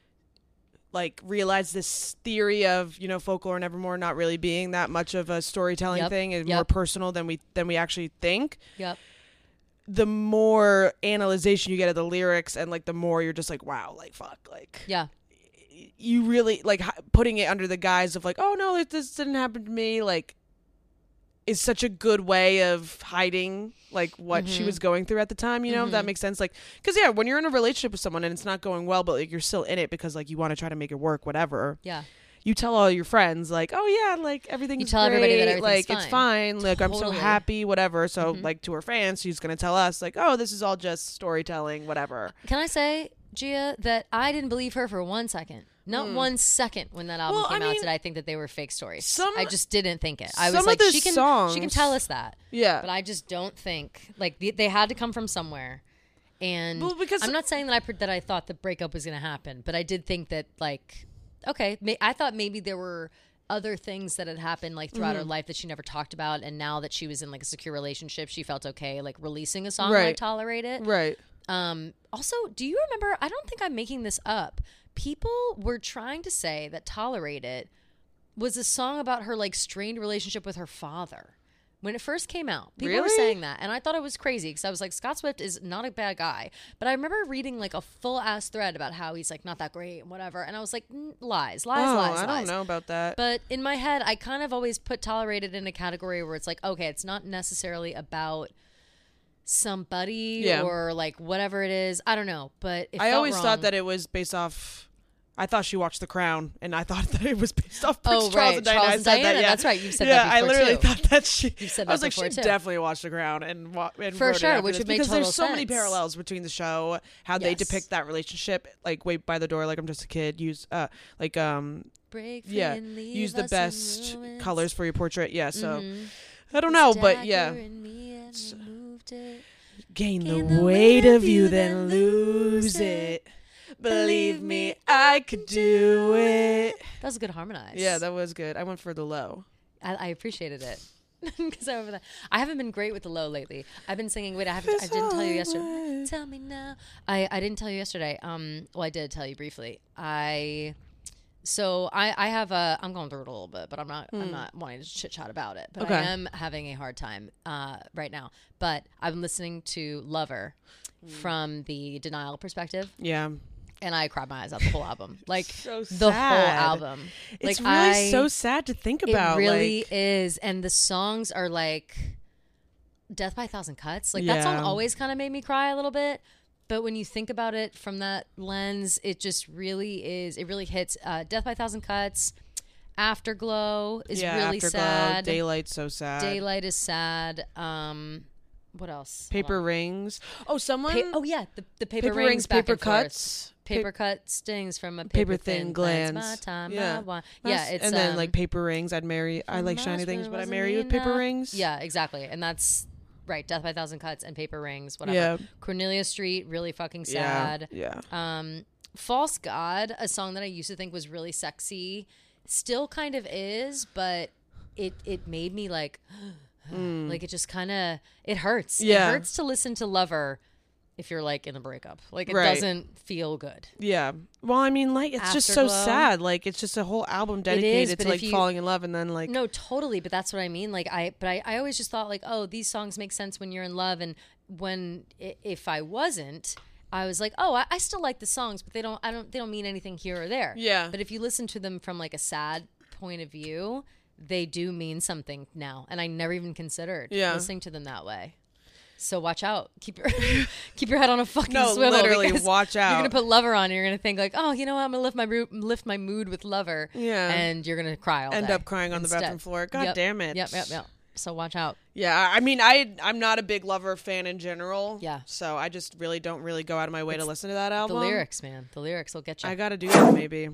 like realize this theory of, you know, Folklore and Evermore not really being that much of a storytelling Yep, thing and yep. more personal than we than we actually think. Yep. The more analyzation you get of the lyrics and like the more you're just like, wow, like fuck, like Yeah. you really like h- putting it under the guise of like, oh no, like, this didn't happen to me, like is such a good way of hiding like what she Mhm. was going through at the time, you know, if that Mhm. makes sense. Like, because yeah, when you're in a relationship with someone and it's not going well, but like you're still in it because like you want to try to make it work, whatever. Yeah. You tell all your friends like, oh yeah, like everything's You tell everybody that great, everything's like it's fine. fine, like I'm so Totally. happy, whatever. So Mhm. like to her fans, she's gonna tell us like, oh, this is all just storytelling, whatever. Can I say, Gia, that I didn't believe her for one second. Not Mm. one second when that album Well, I came out mean, did I think that they were fake stories. some- I just didn't think it. I some was of like, the she can she can songs- tell us that, Yeah, but I just don't think like they, they had to come from somewhere. And Well, because- I'm not saying that I pre- that I thought the breakup was going to happen, but I did think that like okay, may, I thought maybe there were other things that had happened like throughout Mm-hmm. her life that she never talked about, and now that she was in like a secure relationship, she felt okay like releasing a song Right. like Tolerate It. right. Um, also, do you remember? I don't think I'm making this up. People were trying to say that Tolerate It was a song about her like strained relationship with her father. When it first came out, people were Really? saying that. And I thought it was crazy because I was like, Scott Swift is not a bad guy. But I remember reading like a full ass thread about how he's like not that great and whatever. And I was like, mm, lies, lies, oh, lies, I lies. don't know about that. But in my head, I kind of always put Tolerate It in a category where it's like, okay, it's not necessarily about somebody Yeah. or like whatever it is. I don't know, but it I felt always wrong. thought that it was based off. I thought she watched The Crown, and I thought that it was based off Prince Oh, Charles right. and Diana. Charles I and said Diana, that, yeah. that's right. You've said yeah, that I before, literally too. thought that she. You've said I was that like, before, she too. definitely watched The Crown and, wa- and For wrote it sure, after which this, would make because total there's so many sense. parallels between the show, how they Yes. depict that relationship, like wait by the door, like I'm just a kid. Use uh, like um, Break free yeah, and leave use the us best in ruins. colors for your portrait. Yeah, so Mhm. I don't know, This but yeah, dagger in me and removed it. gain Gain the weight of you, then lose it. Believe me, I could do it. That was a good harmonize. Yeah, that was good. I went for the low. I, I appreciated it. Because I remember that. I haven't been great with the low lately. I've been singing. Wait, I haven't. I didn't tell you yesterday. Tell me now. I, I didn't tell you yesterday. Um. Well, I did tell you briefly. I. So I I have a. I'm going through it a little bit, but I'm not. I'm not wanting to chit chat about it. But Okay. I am having a hard time. Uh. Right now. But I'm listening to Lover, from the denial perspective, Yeah. and I cried my eyes out the whole album. Like So the whole sad. album. It's like, really I, so sad to think about. It really like, is. And the songs are like Death by a Thousand Cuts. Like that song Yeah. always kind of made me cry a little bit. But when you think about it from that lens, it just really is. It really hits. Uh, Death by a Thousand Cuts, Afterglow is yeah, really Afterglow, sad. Daylight's so sad. Daylight is sad. Um, what else? Paper Rings. Oh, someone. Pa- oh yeah, the the paper, Paper rings, Rings, back Paper and forth. Cuts. Paper Pa- cut stings from a Paper paper, thin thin glands. My time, Yeah. my wine. Yeah, it's and then um, like Paper Rings. I'd marry. I like shiny things, but I marry you with paper rings. Yeah, exactly. And that's right. Death by a Thousand Cuts and Paper Rings. Whatever. Yeah. Cornelia Street, really fucking Yeah. sad. Yeah. Um, False God, a song that I used to think was really sexy, still kind of is, but it it made me like, mm. like it just kind of it hurts. Yeah. It hurts to listen to Lover. If you're like in a breakup, like it Right. doesn't feel good. Yeah. Well, I mean, like it's just so Afterglow. sad. Like it's just a whole album dedicated but to like if you- falling in love and then like No, totally. But that's what I mean. Like I, but I, I always just thought like, oh, these songs make sense when you're in love, and when i- if I wasn't, I was like, oh, I, I still like the songs, but they don't, I don't, they don't mean anything here or there. Yeah. But if you listen to them from like a sad point of view, they do mean something now, and I never even considered Yeah. listening to them that way. So watch out. Keep your keep your head on a fucking No, swivel. literally, because watch out. You're gonna put Lover on, and you're gonna think like, oh, you know what? I'm gonna lift my ro- lift my mood with Lover. Yeah. And you're gonna cry all end day up crying on the instead. bathroom floor. God Yep. damn it. Yep, yep, yep. So watch out. Yeah, I mean, I I'm not a big Lover fan in general. Yeah. So I just really don't really go out of my way It's to listen to that The album. lyrics, man. The lyrics will get you. I gotta do that maybe.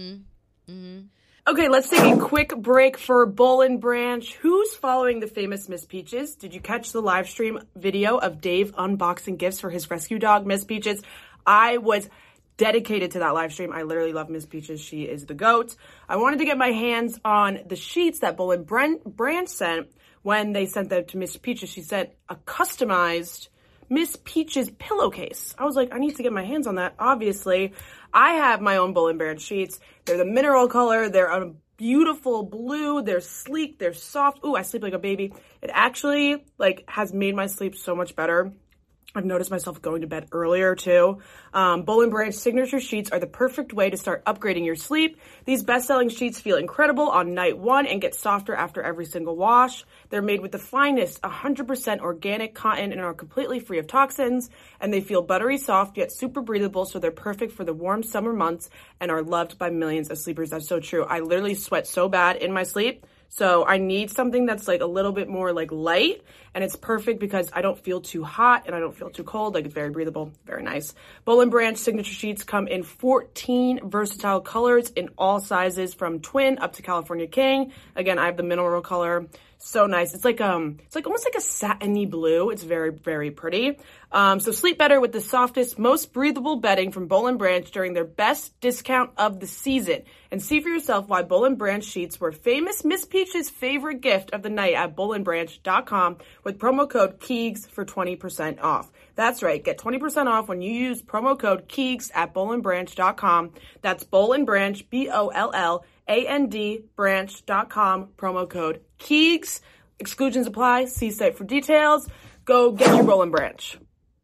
Okay, let's take a quick break for Boll and Branch. Who's following the famous Miss Peaches? Did you catch the live stream video of Dave unboxing gifts for his rescue dog, Miss Peaches? I was dedicated to that live stream. I literally love Miss Peaches. She is the GOAT. I wanted to get my hands on the sheets that Boll and Bran- Branch sent when they sent them to Miss Peaches. She sent a customized Miss Peaches pillowcase. I was like, I need to get my hands on that. Obviously, I have my own Boll and Branch sheets. They're the mineral color. They're a beautiful blue. They're sleek. They're soft. Ooh, I sleep like a baby. It actually like has made my sleep so much better. I've noticed myself going to bed earlier too. Um, Boll and Branch signature sheets are the perfect way to start upgrading your sleep. These best-selling sheets feel incredible on night one and get softer after every single wash. They're made with the finest one hundred percent organic cotton and are completely free of toxins. And they feel buttery soft yet super breathable, so they're perfect for the warm summer months and are loved by millions of sleepers. That's so true. I literally sweat so bad in my sleep. So I need something that's like a little bit more like light, and it's perfect because I don't feel too hot and I don't feel too cold. Like it's very breathable, very nice. Boll and Branch signature sheets come in fourteen versatile colors in all sizes from twin up to California King. Again, I have the mineral color. So nice. It's like um, it's like almost like a satiny blue. It's very, very pretty. Um, so sleep better with the softest, most breathable bedding from Boll and Branch during their best discount of the season. And see for yourself why Boll and Branch sheets were famous Miss Peach's favorite gift of the night at boll and branch dot com with promo code Keegs for twenty percent off. That's right. Get twenty percent off when you use promo code Keegs at boll and branch dot com. That's Boll and Branch, B O L L A N D branch dot com, promo code Keegs. Exclusions apply. See site for details. Go get your Boll and Branch.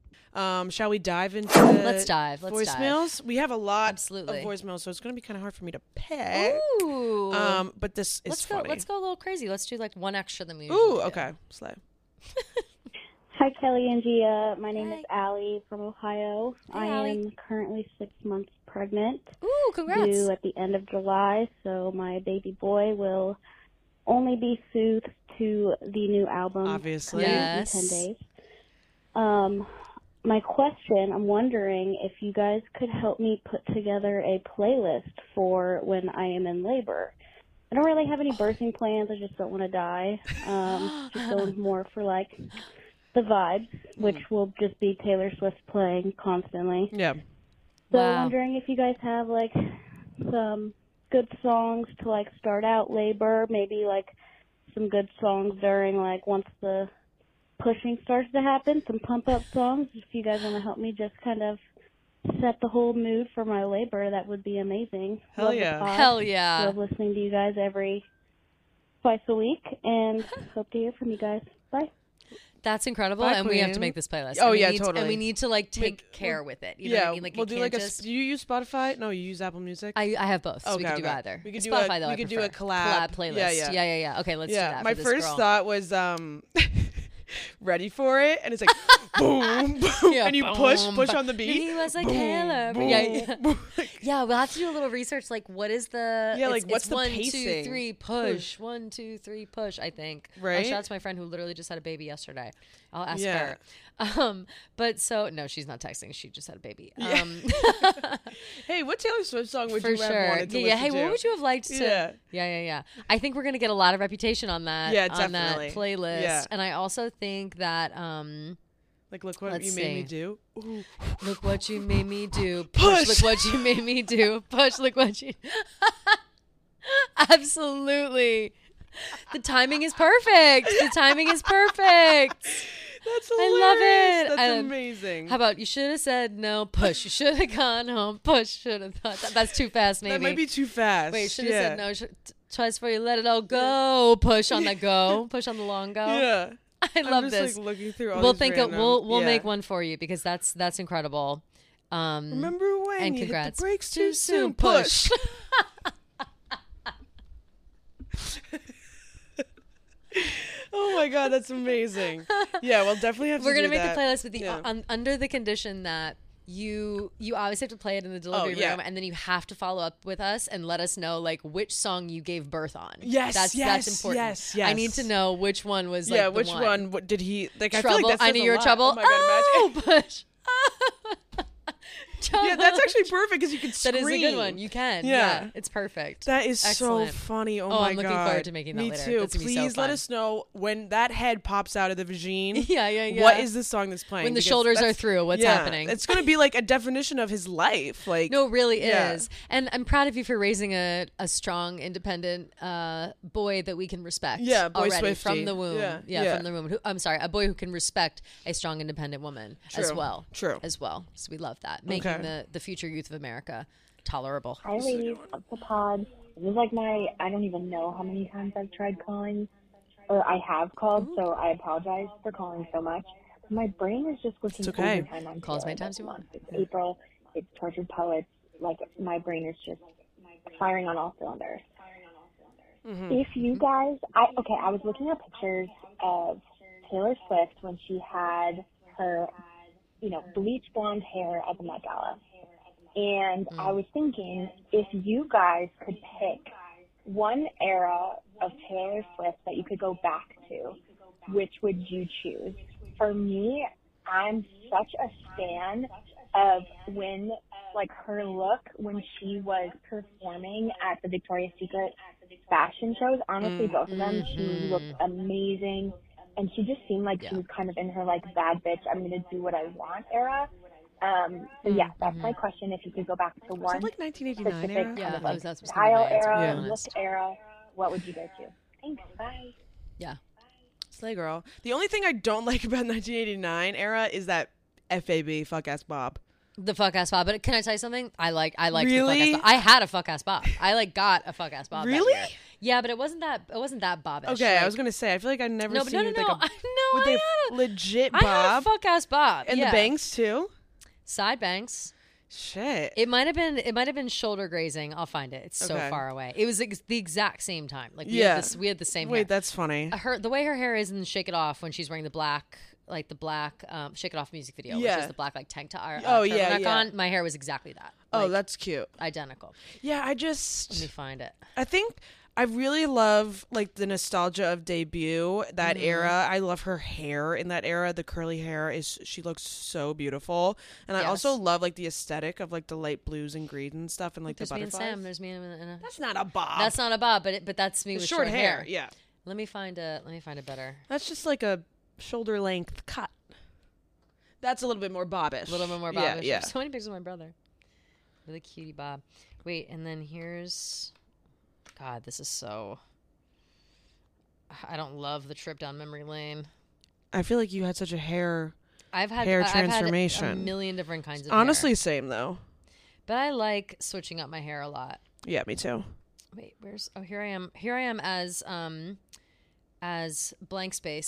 Um, shall we dive into Let's dive. Let's voicemails? We have a lot Absolutely. of voicemails, so it's going to be kind of hard for me to pick. Ooh. Um, but this is let's funny. go. Let's go a little crazy. Let's do like one extra than we usually Ooh, do. okay. Slay. Hi, Kelly and Gia. My name Hi. is Allie from Ohio. Hi, I Allie. am currently six months pregnant, Ooh, congrats. due at the end of July, so my baby boy will only be soothed to the new album Obviously. coming Yes. in ten days. Um, my question, I'm wondering if you guys could help me put together a playlist for when I am in labor. I don't really have any birthing plans. I just don't want to die. Um, just going more for like the vibes, which will just be Taylor Swift playing constantly. Yeah. So Wow. I'm wondering if you guys have like some good songs to like start out labor, maybe like some good songs during like once the pushing starts to happen, some pump up songs. If you guys want to help me just kind of set the whole mood for my labor, that would be amazing. Hell Love the yeah. pod. Hell yeah. Love listening to you guys every twice a week, and hope to hear from you guys. Bye. That's incredible, Bye, and we have to Queen. make this playlist. Oh, And we yeah, need to- totally. and we need to like I mean, take care with it. You know yeah, what I mean? Like we'll it do can't like a. just. Do you use Spotify? No, you use Apple Music. I, I have both, so we Okay, could do okay. either. We could do Spotify a- though. we I could do a prefer. collab. playlist. Yeah, yeah. yeah, yeah, yeah. Okay, let's yeah, do that. my for this first girl. thought was um, ready for it, and it's like, boom, boom, Yeah, and you push, boom, push bu- on the beat. He was a Boom, killer. boom, Yeah, yeah. boom. Yeah, we'll have to do a little research. Like, what is the? Yeah, it's- like, what's it's the one, pacing? two, three, push. One, two, three, push. I think. Right? Oh, shout out to my friend who literally just had a baby yesterday. I'll ask Yeah. her. Um, but so no, she's not texting. She just had a baby. Yeah. Um, Hey, what Taylor Swift song would for you have sure. wanted to Yeah, yeah. listen Hey, to? what would you have liked to? Yeah. yeah, yeah, yeah. I think we're gonna get a lot of reputation on that. Yeah, on definitely. that playlist. Yeah. And I also think that um. Like, look what Let's you made me see. do. Ooh. Look what you made me do. Push. Push. Look what you made me do. Push. Look what you. Absolutely. The timing is perfect. The timing is perfect. That's I hilarious. love it. That's Um, amazing. How about you should have said no, push. You should have gone home, push. Should have thought that. That's too fast, maybe. That might be too fast. Wait, should have yeah. said no. Should, t- twice before you let it all go. Push on the go. Push on the long go. Yeah. I love I'm just, this. Like, looking through all We'll these think of, random- we'll we'll yeah. make one for you because that's that's incredible. Um, Remember when and you hit congrats. the brakes Too too soon, soon? Push. Oh my god, that's amazing. Yeah, we'll definitely have We're to gonna do make that. the playlist with the Yeah. un, under the condition that you you obviously have to play it in the delivery Oh, yeah. room, and then you have to follow up with us and let us know like which song you gave birth on. Yes, that's yes, that's important. yes, I need yes. to know which one was like Yeah, the which one. one? What did he like? I feel Trouble. like that I says knew a you were lot. trouble. Oh my god, imagine. Oh, push. Yeah, that's actually perfect because you can scream. That is a good one. You can. Yeah. Yeah, it's perfect. That is Excellent. so funny. Oh, Oh, my I'm god. looking forward to making that Me later. too. That's gonna be so Please let fun. us know when that head pops out of the vagine. Yeah, yeah, yeah. What is the song that's playing? When the Because shoulders are that's- through, what's yeah, happening? It's going to be like a definition of his life. Like No, it really Yeah. is. And I'm proud of you for raising a, a strong, independent uh, boy that we can respect. Yeah, boy already Swiftie. from the womb. Yeah, Yeah, yeah. from the womb. Who, I'm sorry, a boy who can respect a strong, independent woman as True, well. true. As well. So we love that. Making Okay. the, the future youth of America tolerable. Hi, ladies. What's the pod? This is like my, I don't even know how many times I've tried calling, or I have called, so I apologize for calling so much. My brain is just working It's okay. overtime on Call as Taylor many times this you want. month. It's April. It's Tortured Poets. Like, my brain is just firing on all cylinders. Mm-hmm. If you guys, I okay, I was looking at pictures of Taylor Swift when she had her, you know, bleach blonde hair at the Met Gala. And Mm. I was thinking, if you guys could pick one era of Taylor Swift that you could go back to, which would you choose? For me, I'm such a stan of when, like, her look when she was performing at the Victoria's Secret fashion shows. Honestly, both of them, she looked amazing. And she just seemed like she Yeah. was kind of in her, like, bad bitch, I'm going to do what I want era. Um, so yeah, that's my question. If you could go back to Was one that like nineteen eighty-nine specific era? kind Yeah, of that like was- that's what's gonna be style my answer, to be era, look honest. era, what would you go to? Thanks, bye. Yeah. Slay girl. The only thing I don't like about nineteen eighty-nine era is that F A B, fuck ass Bob. The fuck ass Bob. But can I tell you something? I like I like Really? the fuck ass Bob. I had a fuck ass Bob. I like got a fuck ass Bob. that Really? year. Yeah, but it wasn't that it wasn't that Bobish. Okay, I Like- was gonna say I feel like I never No, but seen no, no, you no. with like a I know. with I a had a, legit I had a Bob fuck ass Bob. and yeah. the bangs too. Side bangs. Shit. It might have been it might have been shoulder grazing. I'll find it. It's so Okay. far away. It was ex- the exact same time. Like we Yeah. had this, we had the same Wait, hair. that's funny. Her the way her hair is in Shake It Off when she's wearing the black like the black um, Shake It Off music video, which Yeah. is the black like tank top. Uh, Oh, yeah, turtleneck yeah. on. My hair was exactly that. Oh, Like, that's cute. identical. Yeah, I Let me just find it. I think I really love like the nostalgia of debut, that Mm-hmm. era. I love her hair in that era. The curly hair is she looks so beautiful. And I also Yes. love like the aesthetic of like the light blues and greens and stuff and like There's the me and butterflies. Sam. There's me and, and a, That's not a bob. that's not a bob, but it, but that's me It's with short, hair. Yeah. Let me find a let me find a better. That's just like a shoulder length cut. That's a little bit more bobbish. A little bit more Yeah, Bobish. yeah. So many pictures of my brother. With a cutie Bob. Wait, and then here's God, this is so I don't love the trip down memory lane. I feel like you had such a hair. I've had Hair I- I've had transformation. a million different kinds of Honestly, hair. same though. But I like switching up my hair a lot. Yeah, me too. Wait, where's oh here I am. Here I am as um as blank space.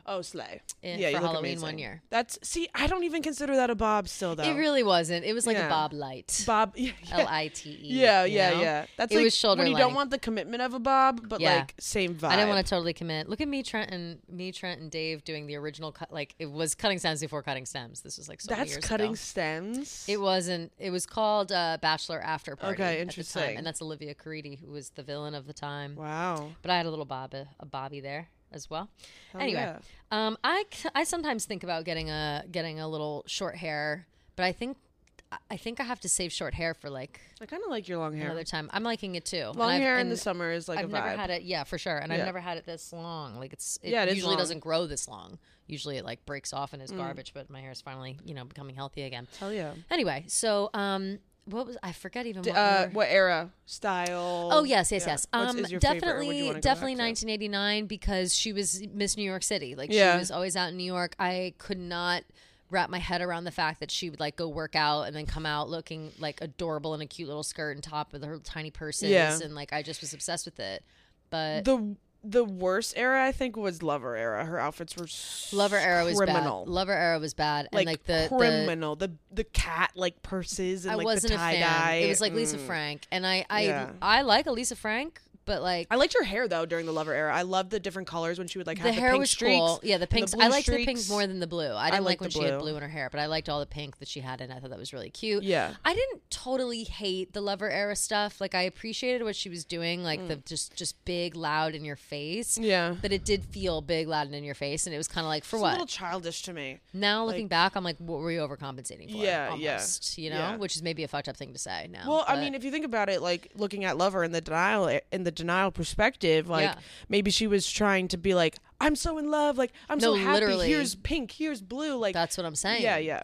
Oh, Slay. in, Yeah, for you look Halloween amazing. one year. That's see, I don't even consider that a bob still though. It really wasn't. It was like Yeah. a bob light. bob. Yeah, L I T E. yeah, you yeah, know? yeah. That's It like was shoulder when you don't length. want the commitment of a bob, but Yeah. like same vibe. I didn't want to totally commit. Look at me, Trent, and me, Trent, and Dave doing the original cut. Like it was cutting stems before cutting stems. This was like so many That's years cutting ago. stems. It wasn't. It was called uh, Bachelor After Party. Okay, at the time, interesting. and that's Olivia Caridi, who was the villain of the time. Wow. But I had a little bob, a, a Bobby there as well. Hell anyway, yeah. um, I, c- I sometimes think about getting a getting a little short hair, but I think I think I have to save short hair for like I kind of like your long hair. another time. I'm liking it too. Long And I've- hair in and the summer is like I've a vibe. never had it. Yeah, for sure. And Yeah. I've never had it this long. Like it's it Yeah, it is usually long. doesn't grow this long. Usually it like breaks off and is Mm. garbage. But my hair is finally you know becoming healthy again. Hell yeah. Anyway, so um, what was I forget even D- what, uh, we were- what era? Style? Oh yes, yes, Yeah. yes. What's- Um, is your favorite? Would you definitely, wanna go definitely back to? nineteen eighty-nine because she was Miss New York City. Like Yeah. she was always out in New York. I could not wrap my head around the fact that she would like go work out and then come out looking like adorable in a cute little skirt and top with her tiny purses. Yeah. And like I just was obsessed with it. But The the worst era I think was Lover era. Her outfits were s- Lover era was criminal. bad. Lover era was bad. Like, and like the the criminal. The, the cat like purses and I like wasn't the a tie fan. dye. It was like Lisa Mm. Frank, and I I Yeah. I like Lisa Frank, but like I liked her hair though during the Lover era. I loved the different colors when she would like the have the, hair pink was streaks. cool. Yeah, the and pinks. blue I liked the pink streaks. more than the blue. I didn't like like the when she had blue. blue in her hair, but I liked all the pink that she had, and I thought that was really cute. Yeah. I didn't totally hate the Lover era stuff. Like I appreciated what she was doing, like Mm. the just just big, loud in your face. Yeah. But it did feel big, loud, and in your face, and it was kind of like for It's what? a little childish to me. Now looking like- back, I'm like, what were you overcompensating for? Yeah, yeah, almost, you know, yeah. which is maybe a fucked up thing to say now. Well, I but- mean, if you think about it, like looking at Lover in the denial in the denial perspective, like Yeah. maybe she was trying to be like, "I'm so in love, like I'm so No, happy. literally. Here's pink, here's blue." Like that's what I'm saying. yeah, yeah.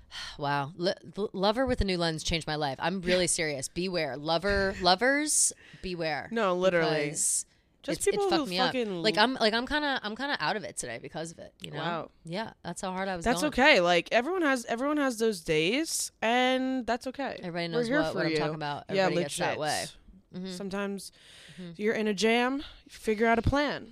Wow, L- Lover with a new lens changed my life. I'm really serious. Beware, lover, lovers, beware. No, literally. Because Just it's- people it fucked who me fucking up. Like I'm, like I'm kind of, I'm kind of out of it today because of it. You know? Wow. Yeah, that's how hard I was. That's going. okay. Like everyone has everyone has those days, and that's okay. Everybody We're knows here what, for what I'm you. talking about. Yeah, Everybody gets that legit. way. Mm-hmm. Sometimes you're in a jam, you figure out a plan.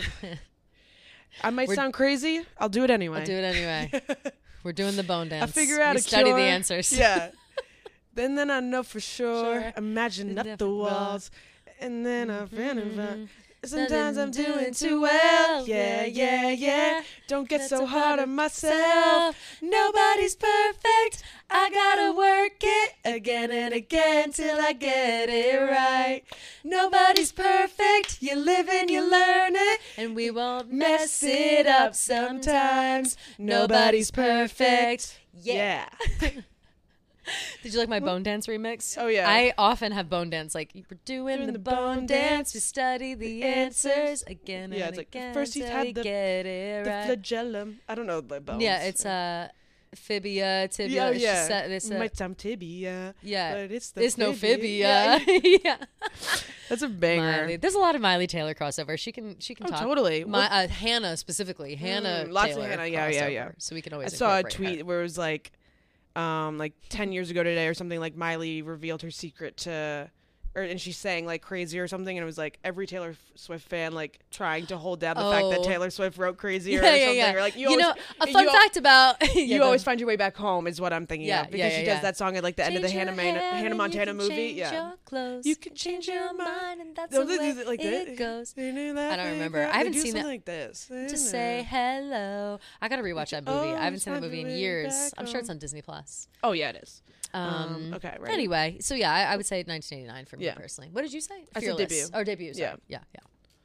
I might We're- sound crazy. I'll do it anyway. I'll do it anyway. We're doing the bone dance. I figure out we a study cure. the answers. Yeah. then then I know for sure. Sure. Imagine The up the different walls. And then I ran Mm-hmm. and sometimes I'm doing too well. Yeah, yeah, yeah. Don't get so hard on myself. Nobody's perfect. I gotta work it again and again till I get it right. Nobody's perfect. You live and you learn it. And we won't Mess it up sometimes. Nobody's perfect. Yeah. Did you like my bone dance remix? Oh, yeah. I often have bone dance. Like we're doing, Doing the, the bone bone dance. dance. We study the The answers answers. again Yeah, and it's like, again. first he's till had we the- get it The right. flagellum. I don't know the bones. Yeah, it's uh, fibia, tibia. Yeah, It's yeah. just, uh, this, uh, Might sound tibia. yeah. But it's the It's no fibia. fibia. Yeah. That's a banger. Miley. There's a lot of Miley Taylor crossover. She can she can Oh, talk. totally. My, Well- uh, Hannah specifically. Hannah Mm, lots of Taylor Hannah. Yeah, yeah, crossover. yeah. So we can I always saw a incorporate tweet her. where it was like, um, like ten years ago today or something. Like Miley revealed her secret to, or and she sang like Crazy or something, and it was like every Taylor Swift fan like trying to hold down the fact that Oh. Taylor Swift wrote Crazy or Yeah, yeah, something. yeah. Or like you, You, always, know, a you fun al- fact about yeah, You go- always find your way back home is what I'm thinking Yeah, of because yeah, she yeah, does yeah. that song at like the end of the Change Hannah, your Man- hair Hannah and Montana you can movie. change Yeah, your clothes. you can change in your mind. and that's Don't the they way do it like it that? goes. I don't remember. I haven't seen that. like this. To say hello. I gotta rewatch that movie. I haven't seen that movie in years. I'm sure it's on Disney Plus. Oh yeah, it is. Um, Um, okay, right. Anyway, so yeah, I, I would say nineteen eighty-nine for me Yeah. personally. What did you say? I said Fearless. debut. Or debut. Sorry. Yeah. yeah, yeah.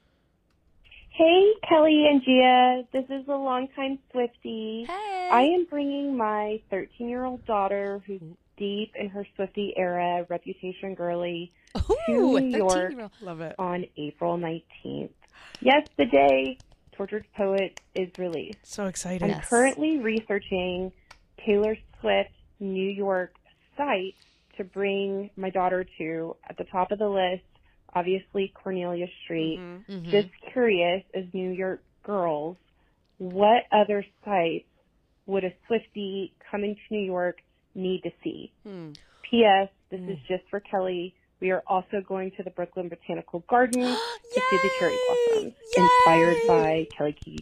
Hey, Kelly and Gia. This is a longtime Swiftie. Hey. I am bringing my thirteen-year-old daughter, who's deep in her Swiftie era, reputation girly, Ooh, to New York. thirteen-year-old. Love it. on April nineteenth. Yes, the day Tortured Poet is released. So excited. I'm Yes. currently researching Taylor Swift's New York site to bring my daughter to. At the top of the list, obviously Cornelia Street. Mhm. Mhm. Just curious, as New York girls, what other sites would a Swiftie coming to New York need to see? Hmm. P S. This Mm. is just for Kelly. We are also going to the Brooklyn Botanical Garden to see the cherry blossoms, inspired by Kelly Keegs.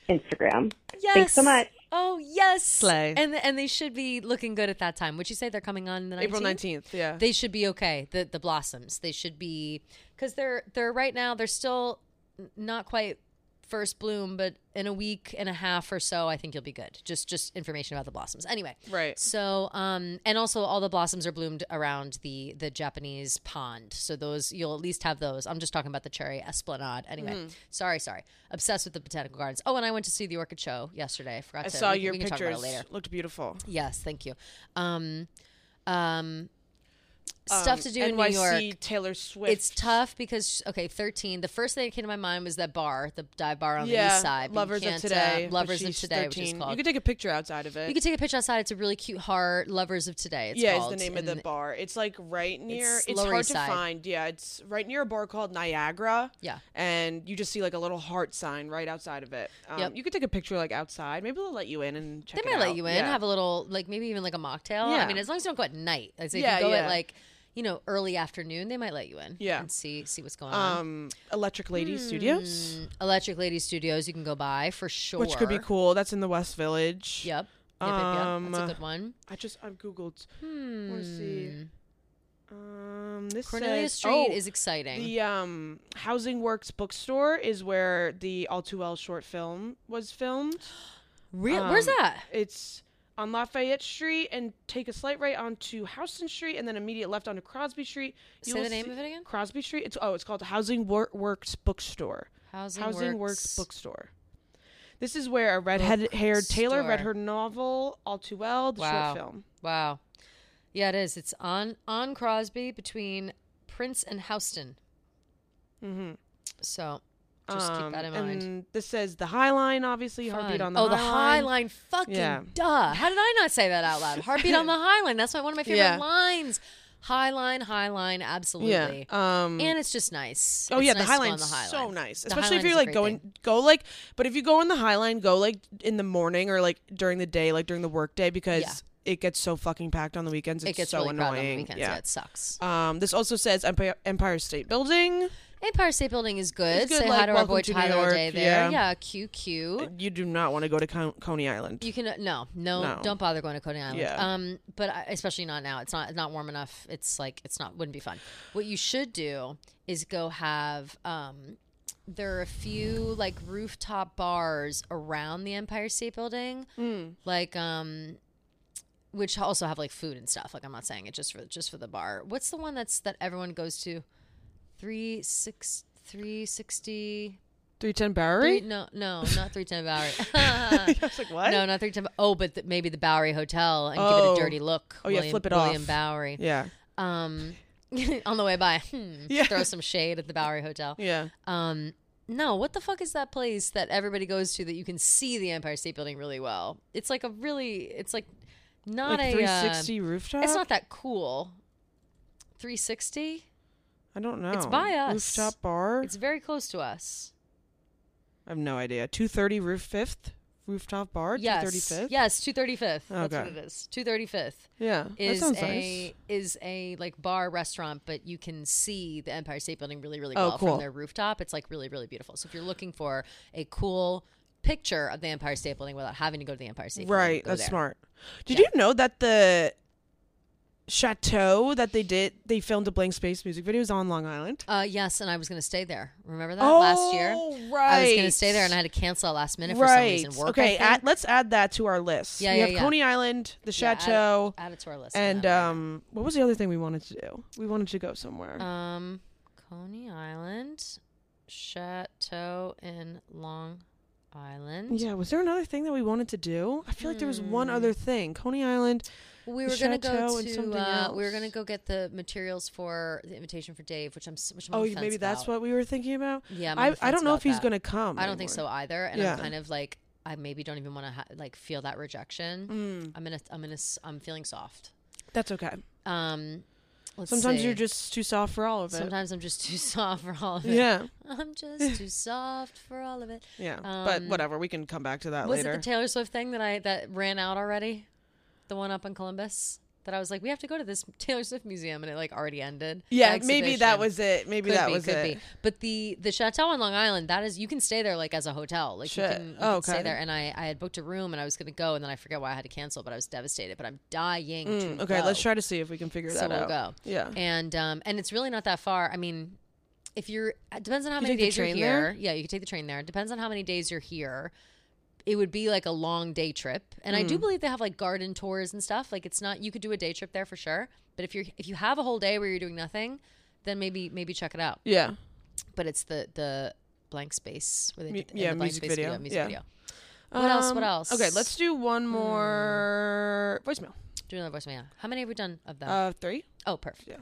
Instagram. Yes. Thanks so much. Oh yes. Slay. And and they should be looking good at that time. Would you say they're coming on the nineteenth? April nineteenth, yeah. They should be okay. The the blossoms. They should be, because they're they're right now they're still not quite first bloom, but in a week and a half or so, I think you'll be good. Just just information about the blossoms. Anyway, Right. So um and also all the blossoms are bloomed around the the Japanese pond. So those you'll at least have those. I'm just talking about the cherry esplanade. Anyway, Mm-hmm. sorry, sorry. Obsessed with the botanical gardens. Oh, and I went to see the orchid show yesterday. I forgot I to. saw we, your we can talk about pictures. it later. Looked beautiful. Yes, thank you. Um, um, stuff Um, to do N Y in C New York. Taylor Swift. It's tough because okay, thirteen. The first thing that came to my mind was that bar, the dive bar on yeah, the east side. but you Lovers of can't, Today. Uh, but Lovers of she's Today, which thirteen. is called. You could take a picture outside of it. You could take a picture outside. It's a really cute heart. Lovers of Today. It's yeah, called. is the name of the And- bar. It's like right near. It's, Lower hard East to Side. find. Yeah, it's right near a bar called Niagara. Yeah. And you just see like a little heart sign right outside of it. Um, Yep. You could take a picture like outside. Maybe they'll let you in and check They it might out. let you in, Yeah. have a little, like maybe even like a mocktail. Yeah. I mean, as long as you don't go at night. Like, so if Yeah, you go yeah. at like, you know, early afternoon, they might let you in. Yeah. And see see what's going on. um, Electric Lady Studios, Mm, Electric Lady Studios, you can go by for sure. which could be cool. That's in the West Village. Yep. Yep, yep, yep. Um, That's a good one. I just I've googled. Hmm. Let's see. Um, this Cornelia says, Street oh, is exciting. The um Housing Works bookstore is where the All Too Well short film was filmed. Real? Where's um, that? It's on Lafayette Street, and take a slight right onto Houston Street, and then immediate left onto Crosby Street. You Say will the name see- of it again. Crosby Street. It's oh, it's called Housing Wor- Works Bookstore. Housing, Housing Works. Works Bookstore. This is where a redhead-haired Taylor read Bookstore. her novel All Too Well, the Wow. short film. Wow. Yeah, it is. It's on on Crosby between Prince and Houston. Mm-hmm. So just keep that in mind. And this says the High Line, obviously. Heartbeat Fun. on the oh, High the High Line. Line. Fucking Yeah. duh. How did I not say that out loud? Heartbeat on the High Line. That's my, one of my favorite Yeah. lines. High Line, High Line, absolutely. Yeah. Um, And it's just nice. Oh It's yeah, nice the High to go on Line's the High so Line. nice, The High especially if Line is you're a like great going thing. go like. But if you go on the High Line, go like in the morning or like during the day, like during the workday, because Yeah. it gets so fucking packed on the weekends. It's It gets so really crowded on the annoying. weekends. Yeah. Yeah, it sucks. Um, this also says Empire, Empire State Building. Empire State Building is good. It's good, Say like, hi to our welcome boy to New Tyler York, Day there. yeah. Yeah, cute, cute. You do not want to go to Con- Coney Island. You can uh, no, no, No. don't bother going to Coney Island. Yeah. Um, but I, especially not now. It's not it's not warm enough. It's like it's not wouldn't be fun. What you should do is go have um. There are a few like rooftop bars around the Empire State Building, Mm. like um, which also have like food and stuff. Like I'm not saying it just for just for the bar. What's the one that's that everyone goes to? Three six three sixty. three ten Three, Bowery. no, no, not three ten Bowery. I was like, what? No, not three ten. Oh, but th- maybe the Bowery Hotel and give Oh. it a dirty look. Oh, yeah, William, flip it William off. Bowery. Yeah. Um, on the way by, hmm, Yeah. throw some shade at the Bowery Hotel. Yeah. Um, no, what the fuck is that place that everybody goes to that you can see the Empire State Building really well? It's like a really, it's like not like a three uh, sixty rooftop. it's not that cool. three sixty. I don't know. It's by us. Rooftop bar. It's very close to us. I have no idea. two thirty Roof Fifth rooftop bar. Yes. two thirty-fifth. Yes, two thirty-fifth. That's Okay. what it is. two thirty-fifth. Yeah. Is that sounds a nice. is a like bar restaurant, but you can see the Empire State Building really really Oh, well cool. from their rooftop. It's like really really beautiful. So if you're looking for a cool picture of the Empire State Building without having to go to the Empire State Building, Right. go That's there. smart. Did Yeah. you know that the chateau that they did, they filmed a Blank Space music video is on Long Island? Uh, yes, and I was going to stay there. Remember that last year? right. I was going to stay there, and I had to cancel last minute for right. some reason. Work, okay, I think. add, let's add that to our list. Yeah, we yeah, have yeah. Coney Island, the Yeah, add it- chateau, add it to our list. and yeah. um, what was the other thing we wanted to do? We wanted to go somewhere. um, Coney Island, Chateau in Long Island. yeah, was there another thing that we wanted to do? I feel like there was one Hmm. other thing. Coney Island. We the were gonna go chateau and to. something Uh, we were else. gonna go get the materials for the invitation for Dave, which I'm. s- Which I'm Oh, on you- the maybe fence that's about. what we were thinking about. Yeah, I'm on I, the I don't fence know about if he's that. gonna come. I don't think anymore. so either, and Yeah. I'm kind of like I maybe don't even want to ha- like feel that rejection. Mm, I'm gonna. I'm gonna. s- I'm feeling soft. that's okay. Um, let's Sometimes see. you're just too soft for all of it. Sometimes I'm just too soft for all of it. Yeah, I'm just too soft for all of it. yeah. but Um, whatever, we can come back to that Was later. it the Taylor Swift thing that I that ran out already? The one up in Columbus. that I was like, we have to go to this Taylor Swift museum, and it like already ended. Yeah, the maybe that exhibition. was it. Maybe Could that be, was could it. Be. But the the chateau on Long Island, that is, you can stay there like as a hotel. Like Shit. you can, you Oh, can stay okay. there. And I, I had booked a room, and I was gonna go, and then I forget why I had to cancel, but I was devastated. But I'm dying Mm, to okay, go. let's try to see if we can figure So that we'll out. go. Yeah. And um and it's really not that far. I mean, if you're, it depends on how You many take the days you're train here. there? Yeah, you can take the train there. It depends on how many days you're here. It would be like a long day trip. And I do Mm. believe they have like garden tours and stuff. Like it's not, you could do a day trip there for sure. But if you're, if you have a whole day where you're doing nothing, then maybe, maybe check it out. Yeah. But it's the, the blank space where they Mu- did the, yeah, the blank music space video. music Yeah. video. What else? What Um, else? Okay, let's do one more voicemail. do another voicemail. How many have we done of them? Uh, three. oh, perfect. Yeah.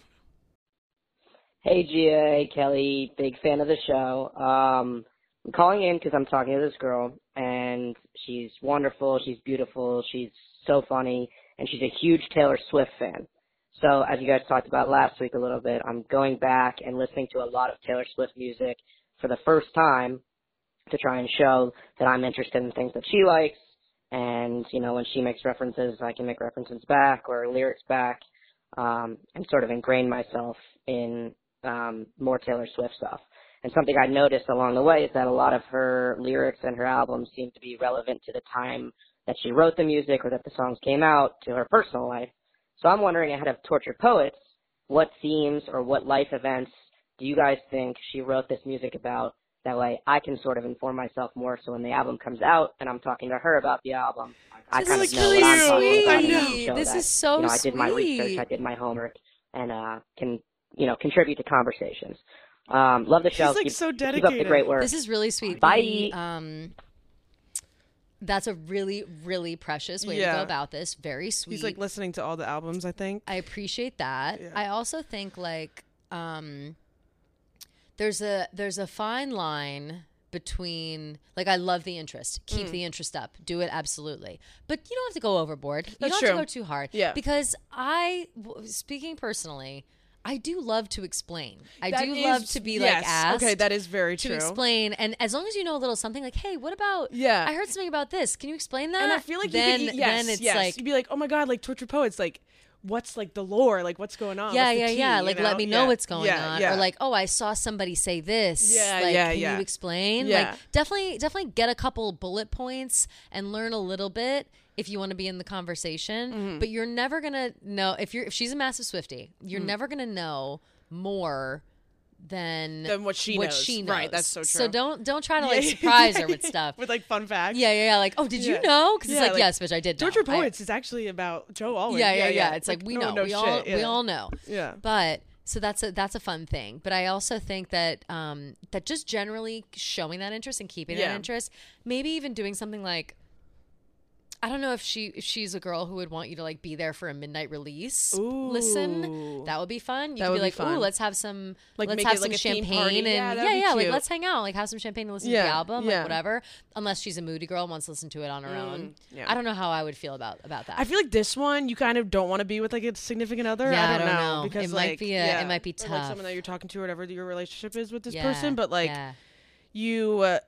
Hey, Gia. Hey, Kelly. Big fan of the show. Um, I'm calling in because I'm talking to this girl, and she's wonderful. She's beautiful. She's so funny, and she's a huge Taylor Swift fan. So as you guys talked about last week a little bit, I'm going back and listening to a lot of Taylor Swift music for the first time to try and show that I'm interested in things that she likes. And, you know, when she makes references, I can make references back or lyrics back, um, and sort of ingrain myself in um, more Taylor Swift stuff. And something I noticed along the way is that a lot of her lyrics and her albums seem to be relevant to the time that she wrote the music or that the songs came out, to her personal life. So I'm wondering, ahead of Tortured Poets, what themes or what life events do you guys think she wrote this music about? That way I can sort of inform myself more, so when the album comes out and I'm talking to her about the album, I This kind is of know what I'm talking about. sweet. and show This that, is so you know, I did my research, sweet. I did my homework, and uh, can, you know, contribute to conversations. Um, love the show. She's, like, keep, so keep up the dedicated. great work. This is really sweet. Bye. The, um, that's a really, really precious way to Yeah. go about this. Very sweet. He's like listening to all the albums, I think. I appreciate that. Yeah. I also think like um, there's a there's a fine line between, like, I love the interest. Keep Mm. the interest up. Do it absolutely. But you don't have to go overboard. You That's don't true. have to go too hard. Yeah. Because I, w- speaking personally, I do love to explain. I That do is- love to be yes, like asked. Okay, that is very to true. explain, and as long as you know a little something, like, hey, what about? Yeah. I heard something about this. Can you explain that? And I feel like then, you could, yes, then it's yes. like, you'd be like, oh my god, like Tortured Poets, like what's like the lore, like what's going on? yeah, What's the yeah, tea, yeah. you Like, know? let me know Yeah, what's going yeah, on, yeah. or like, oh, I saw somebody say this. Yeah, like, yeah, can yeah. you explain? Yeah. Like, definitely, definitely get a couple bullet points and learn a little bit if you want to be in the conversation. Mm-hmm. But you're never gonna know if you're if she's a massive Swiftie. You're Mm. never gonna know more than Than what she knows. she knows. Right, that's so So true. don't don't try to like Yeah. surprise her with stuff. with like fun facts. Yeah, yeah, yeah. Like, oh, did Yeah. you know? Because Yeah, it's like, like, yes, bitch, I did know. Tortured I- Poets is actually about Joe Alwyn. yeah, yeah, yeah, It's like, we no know. one knows we all shit, yeah. we all know. Yeah. But so that's a that's a fun thing. But I also think that um that just generally showing that interest and keeping Yeah. that interest, maybe even doing something like, I don't know if she if she's a girl who would want you to like be there for a midnight release. Listen, Ooh. that would be fun. You That could would be be like, fun. ooh, let's have some, Like, let's make have it some like a theme champagne party. and Yeah, yeah, that'd yeah, be like cute. let's hang out, like have some champagne and listen to Yeah, the album, yeah. like whatever. Unless she's a moody girl and wants to listen to it on her own. yeah. I don't know how I would feel about about that. I feel like this one you kind of don't want to be with like a significant other. Yeah, I I don't, don't know, know. because It might like, be a- it yeah, might be or, like tough. someone that you're talking to, or whatever your relationship is with this Yeah, person. But like yeah. you, uh,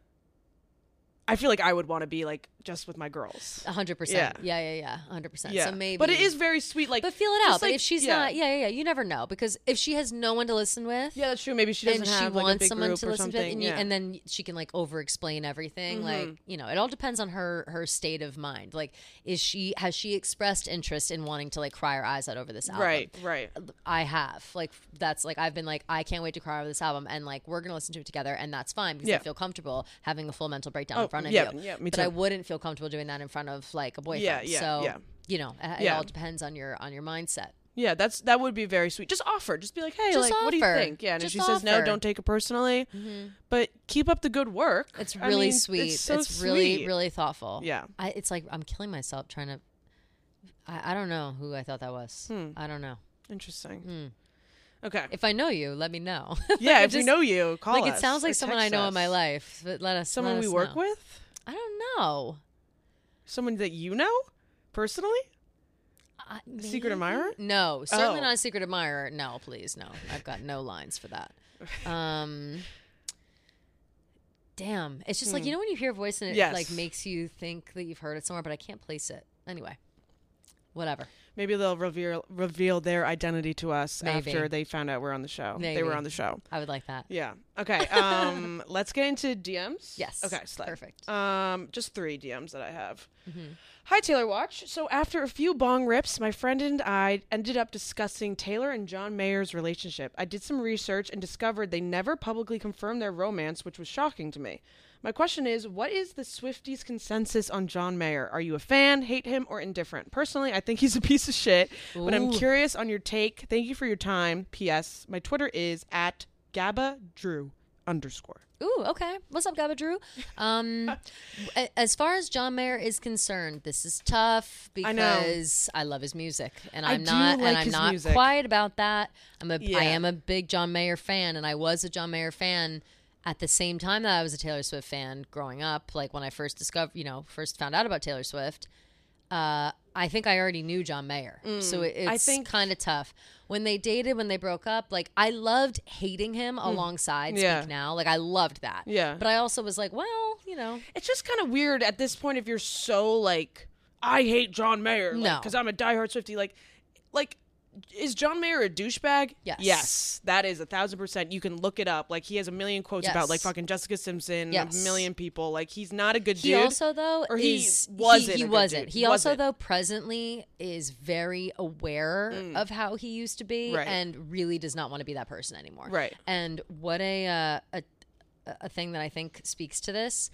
I feel like I would want to be like just with my girls. A hundred percent. Yeah, yeah, yeah. A hundred percent. Yeah, So maybe, but it is very sweet. Like, But feel it just, out. But like, if she's yeah. not, yeah, yeah, yeah. You never know, because if she has no one to listen with, yeah, that's true. Maybe she doesn't and she have like, a wants big someone group to or listen to something. it, and, you, yeah. and then she can like over explain everything. Mhm. Like, you know, it all depends on her her state of mind. Like, is she has she expressed interest in wanting to like cry her eyes out over this album? right, right. I have. Like, that's like, I've been like, I can't wait to cry over this album, and like, we're gonna listen to it together, and that's fine because I Yeah. feel comfortable having a full mental breakdown Oh, in front of yeah, you. yeah, me but too. I wouldn't feel comfortable doing that in front of like a boyfriend. Yeah, yeah, so, yeah. you know, it, it Yeah. all depends on your on your mindset. Yeah, that's that would be very sweet. Just offer. Just be like, hey, Just like, what do you offer. think? Yeah, and Just if she says no, offer. don't take it personally. But keep up the good work. It's I really mean, sweet. It's, so really, sweet. really thoughtful. Yeah. I, it's like I'm killing myself trying to. I, I don't know who I thought that was. Hmm. I don't know. Interesting. Okay. If I know you, let me know. yeah, Like, if we just- know you, call like us. it sounds like or someone I text know in my us. life. But let us. Someone let we us work know. with. I don't know. Someone that you know personally. I, Secret maybe? admirer? No, certainly Oh. not a secret admirer. No, please, no. I've got no lines for that. Um, damn, it's just like, you know when you hear a voice and it Yes. like makes you think that you've heard it somewhere, but I can't place it. Anyway, whatever. Maybe they'll reveal reveal their identity to us Maybe. after they found out we're on the show. Maybe. They were on the show. I would like that. Yeah. Okay. Um, let's get into D Ms. Yes. Okay. Slay. Perfect. Um, just three D Ms that I have. Mm-hmm. Hi, Taylor Watch. So after a few bong rips, my friend and I ended up discussing Taylor and John Mayer's relationship. I did some research and discovered they never publicly confirmed their romance, which was shocking to me. My question is, what is the Swifties' consensus on John Mayer? Are you a fan, hate him, or indifferent? Personally, I think he's a piece of shit, but I'm Ooh. curious on your take. Thank you for your time. P S. My Twitter is at GabbaDrew underscore. Ooh, okay. What's up, Gabba Drew? Um, a- as far as John Mayer is concerned, this is tough I know. because I, love his music, and I I'm do not, like and I'm his not music. quiet about that. I'm a, Yeah. I am a big John Mayer fan, and I was a John Mayer fan at the same time that I was a Taylor Swift fan growing up. Like when I first discovered, you know, first found out about Taylor Swift. Uh, I think I already knew John Mayer, so it, I it's think- kind of tough. When they dated, when they broke up, like I loved hating him alongside Yeah. Speak Now. Like I loved that. Yeah. But I also was like, well, you know, It's just kind of weird at this point if you're so like, I hate John Mayer, No. because I'm a diehard Swiftie. Like, like, is John Mayer a douchebag? Yes. Yes, that is a thousand percent. You can look it up. Like, he has a million quotes Yes. about like fucking Jessica Simpson, Yes. a million people. Like, he's not a good he dude. also though Or he is wasn't he, a he good wasn't. dude. He also Wasn't. though presently is very aware of how he used to be, Mm. Right. and really does not want to be that person anymore. Right. And what a uh, a a thing that I think speaks to this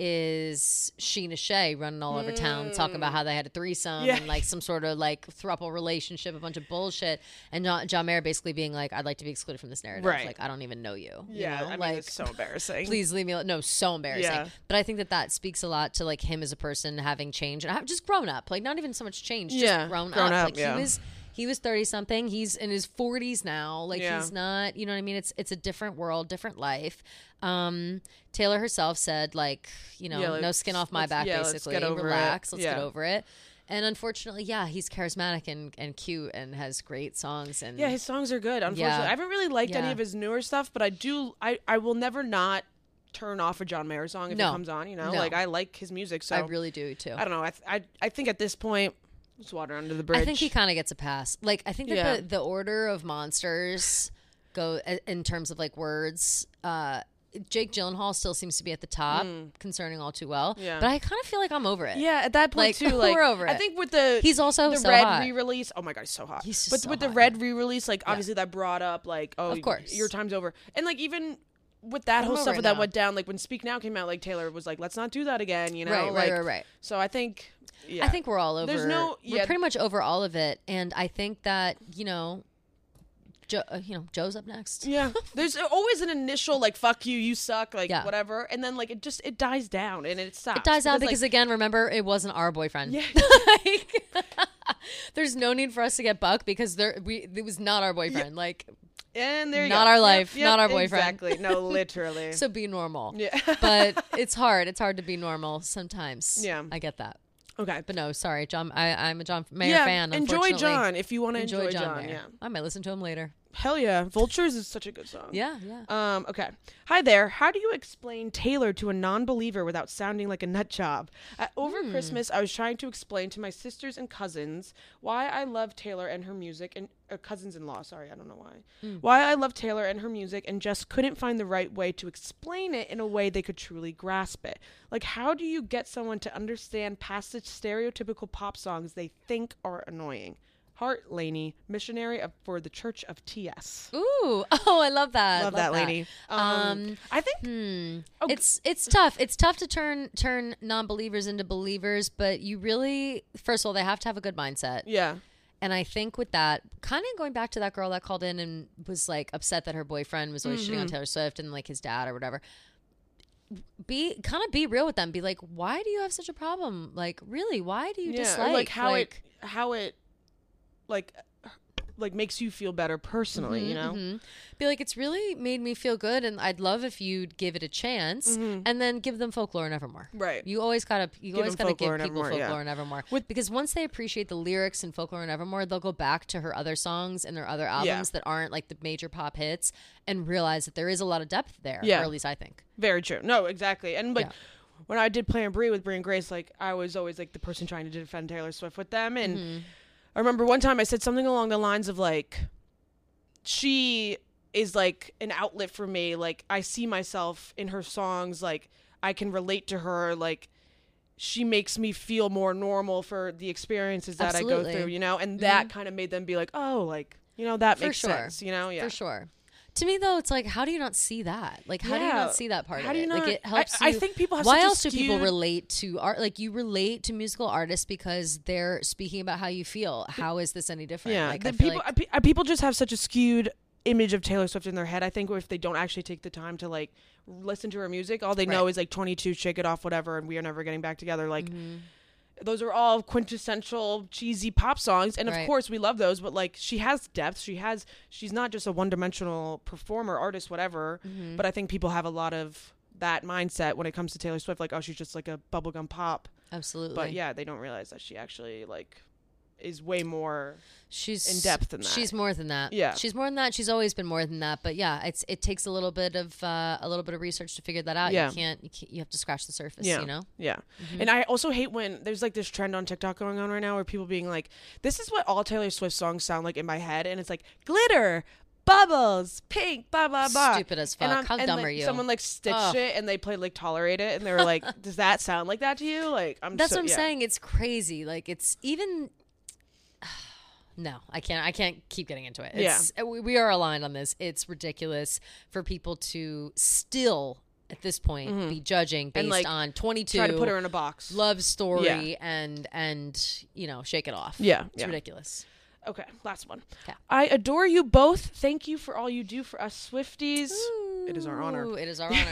is Sheena Shea running all over town talking about how they had a threesome Yeah. and like some sort of like throuple relationship, a bunch of bullshit, and John, John Mayer basically being like, "I'd like to be excluded from this narrative. Right. Like I don't even know you. you Yeah, know? I mean, like it's so embarrassing. please leave me alone." No, so embarrassing. Yeah. But I think that that speaks a lot to like him as a person having changed and have just grown up. Like not even so much change, just Yeah, grown, grown up, Like yeah. he was he was thirty something. He's in his forties now. Like Yeah. he's not, you know what I mean? It's it's a different world, different life. Um, Taylor herself said like, you know, Yeah, no let's- skin off my let's- back yeah, let's basically. get over it. Relax, let's Yeah. get over it. And unfortunately, yeah, he's charismatic and, and cute and has great songs and Yeah, his songs are good. Unfortunately, Yeah. I haven't really liked any Yeah. of his newer stuff, but I do. I I will never not turn off a John Mayer song if No. it comes on. You know, No. like I like his music. So I really do too. I don't know. I th- I I think at this point, it's water under the bridge. I think he kind of gets a pass. Like I think that Yeah. the, the order of monsters go in terms of like words. Uh, Jake Gyllenhaal still seems to be at the top, concerning All Too Well. Yeah. But I kind of feel like I'm over it. Yeah, at that point Like, too, like we're over I it. think with the He's also the so red hot. re-release. Oh my god, he's so hot. He's just but so with the hot, red re-release, like obviously that brought up like oh, Of course. your time's over, and like even with that I'm whole over stuff it that now. went down, like when Speak Now came out, like Taylor was like, let's not do that again, you know, Right, right, like, right, right. So I think, yeah, I think we're all over. There's no- we're yeah. pretty much over all of it, and I think that you know, Joe, uh, you know, Joe's up next. yeah, there's always an initial like fuck you, you suck, like Yeah. whatever, and then like it just it dies down and it stops. It dies out because like, again, remember, it wasn't our boyfriend. Yeah. Like, there's no need for us to get buck because there we it was not our boyfriend. Like, and there you Not go. our Yep, life, yep, not our boyfriend. Exactly. No, literally. so be normal. yeah. But it's hard. It's hard to be normal sometimes. Yeah. I get that. Okay. But no, sorry, John. I, I'm a John Mayer yeah, fan. enjoy unfortunately. John if you want to Enjoy, enjoy, John, John. Mayer. Yeah. I might listen to him later. Hell yeah. Vultures is such a good song. Yeah, yeah. Um, okay. Hi there. How do you explain Taylor to a non-believer without sounding like a nut job? Uh, over Hmm. Christmas, I was trying to explain to my sisters and cousins why I love Taylor and her music and uh, cousins-in-law. Sorry, I don't know why. Hmm. Why I love Taylor and her music and just couldn't find the right way to explain it in a way they could truly grasp it. Like, how do you get someone to understand past the stereotypical pop songs they think are annoying? Hart Laney, missionary of, for the Church of T S. Ooh, oh, I love that. Love, that, lady. Um, Um, I think Hmm. Oh, it's it's tough. It's tough to turn turn non-believers into believers, but you really, first of all, they have to have a good mindset. yeah, And I think with that, kind of going back to that girl that called in and was like upset that her boyfriend was always shitting Mm-hmm. on Taylor Swift and like his dad or whatever. Be kind of be real with them. Be like, why do you have such a problem? Like, really, why do you yeah, dislike? or like how like, it how it like like makes you feel better personally, you know? Mhm. Be like, it's really made me feel good, and I'd love if you'd give it a chance, and then give them Folklore and Evermore. Mm-hmm. Right. You always gotta, you Give always them gotta give Folklore and people Evermore, yeah. Folklore and Evermore, With- because once they appreciate the lyrics in Folklore and Evermore, they'll go back to her other songs and their other albums that aren't like the major pop hits, and realize that there is a lot of depth there. Yeah. Or at least I think. Very true. No, exactly. And like Yeah. when I did Play and Brie with Brie and Grace, like I was always like the person trying to defend Taylor Swift with them, and Mm-hmm. I remember one time I said something along the lines of like, she is like an outlet for me. Like I see myself in her songs. Like I can relate to her. Like she makes me feel more normal for the experiences that Absolutely. I go through, you know? And that Mm-hmm. kind of made them be like, oh, like, you know, that For makes sure. sense, you know? Yeah. For sure. To me, though, it's like, how do you not see that? Like, how do you Yeah. not see that part How of do you it? not- Like, it I- helps I you. think people have Why such a else do people skewed- relate to art? Like, you relate to musical artists because they're speaking about how you feel. How is this any different? Yeah. Like, the I feel people, like, I pe- uh, people just have such a skewed image of Taylor Swift in their head. I think if they don't actually take the time to like listen to her music, all they know Right. is like twenty-two, Shake It Off, whatever, and We Are Never Getting Back Together. Like, Mhm. those are all quintessential cheesy pop songs, and of Right. course we love those, but like she has depth. She has she's not just a one-dimensional performer, artist, whatever. Mhm. But I think people have a lot of that mindset when it comes to Taylor Swift, like, oh, she's just like a bubblegum pop. Absolutely. But yeah, they don't realize that she actually like is way more she's in depth than that. She's more than that. Yeah. she's more than that. She's always been more than that. But yeah, it's it takes a little bit of uh, a little bit of research to figure that out. Yeah. You can't, you can't. You have to scratch the surface. Yeah. You know. Yeah. Mm-hmm. And I also hate when there's like this trend on TikTok going on right now where people being like, this is what all Taylor Swift songs sound like in my head. And it's like glitter, bubbles, pink, blah, blah, blah. Stupid as And fuck. I'm- How and, dumb like, are you? Someone like stitched Ugh. it and they played like Tolerate It. And they were like, does that sound like that to you? Like, I'm That's so, what I'm yeah. saying. It's crazy. Like it's even. No, I can't. I can't keep getting into it. It's, yeah, we, we are aligned on this. It's ridiculous for people to still, at this point, be judging based And, like, on twenty-two. Try to put her in a box. love story Yeah. and and you know shake it off. Yeah, it's yeah. ridiculous. Okay, last one. 'Kay. I adore you both. Thank you for all you do for us Swifties. It is our honor. Ooh, it is our honor.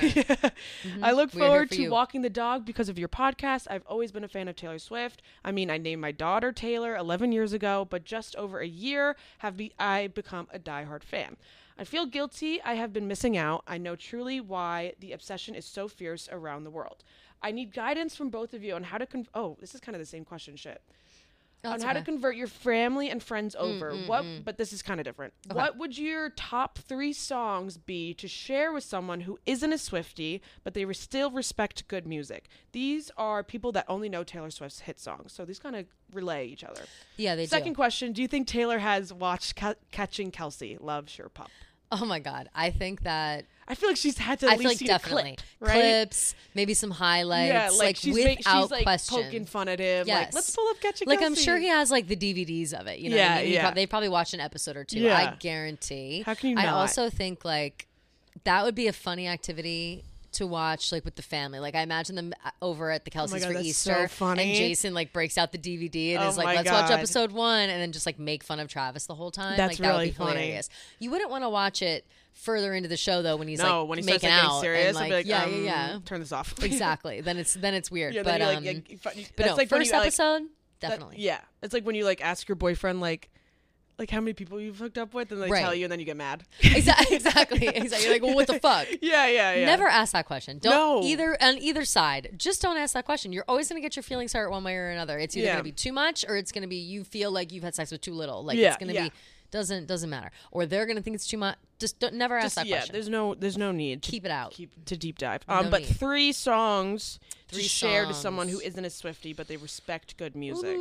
I look We're here forward for to you. walking the dog because of your podcast. I've always been a fan of Taylor Swift. I mean, I named my daughter Taylor eleven years ago, but just over a year have be- I become a diehard fan. I feel guilty. I have been missing out. I know truly why the obsession is so fierce around the world. I need guidance from both of you on how to con- Oh, this is kind of the same question shit. Oh, on that's how to okay. convert your family and friends over. mm, what mm. but this is kind of different. Okay. What would your top three songs be to share with someone who isn't a Swiftie, but they re- still respect good music? These are people that only know Taylor Swift's hit songs, so these kind of relay each other. Yeah, they Second do. question, do you think Taylor has watched Ca- Catching Kelsey? Love, Sure Pup. Oh my god, I think that I feel like she's had to at I feel least like see definitely a clip, right? clips, maybe some highlights, Yeah, like, like, she's, without make, she's like question. poking fun at him. Like, Yes. let's pull up Catching Like Kelsey. I'm sure he has like the D V Ds of it. You know, what Yeah, I mean? He yeah. prob- they probably watched an episode or two. Yeah. I guarantee. How can you I not? also think like that would be a funny activity to watch, like with the family. Like I imagine them uh, over at the Kelseys God, for that's Easter, so funny. and Jason like breaks out the D V D and Oh is like, my "Let's watch God. episode one," and then just like make fun of Travis the whole time. That's like that would really be funny. hilarious. You wouldn't want to watch it further into the show though when he's no, like when he making starts like, out getting serious, and, I'll like, be like, yeah, um, yeah, yeah. turn this off. Exactly. Then it's then it's weird. Yeah, but then you, like, um, yeah, you fu- you- but that's no, like when first you, like- episode, that- definitely. yeah, it's like when you like ask your boyfriend like, like how many people you've hooked up with, and they Right. tell you, and then you get mad. Exactly. Exactly. Exactly. You're like, well, what the fuck? Yeah, yeah, yeah. Never ask that question. Don't No. either on either side. Just don't ask that question. You're always gonna get your feelings hurt one way or another. It's either Yeah. gonna be too much or it's gonna be you feel like you've had sex with too little. Like Yeah, it's gonna yeah. be doesn't doesn't matter. Or they're gonna think it's too much. Just don't, never ask Just, that yeah, question. there's no, there's no need to Keep it out. keep to deep dive. Um, No but need. three songs Three to share to someone who songs. isn't a Swiftie, but they respect good music.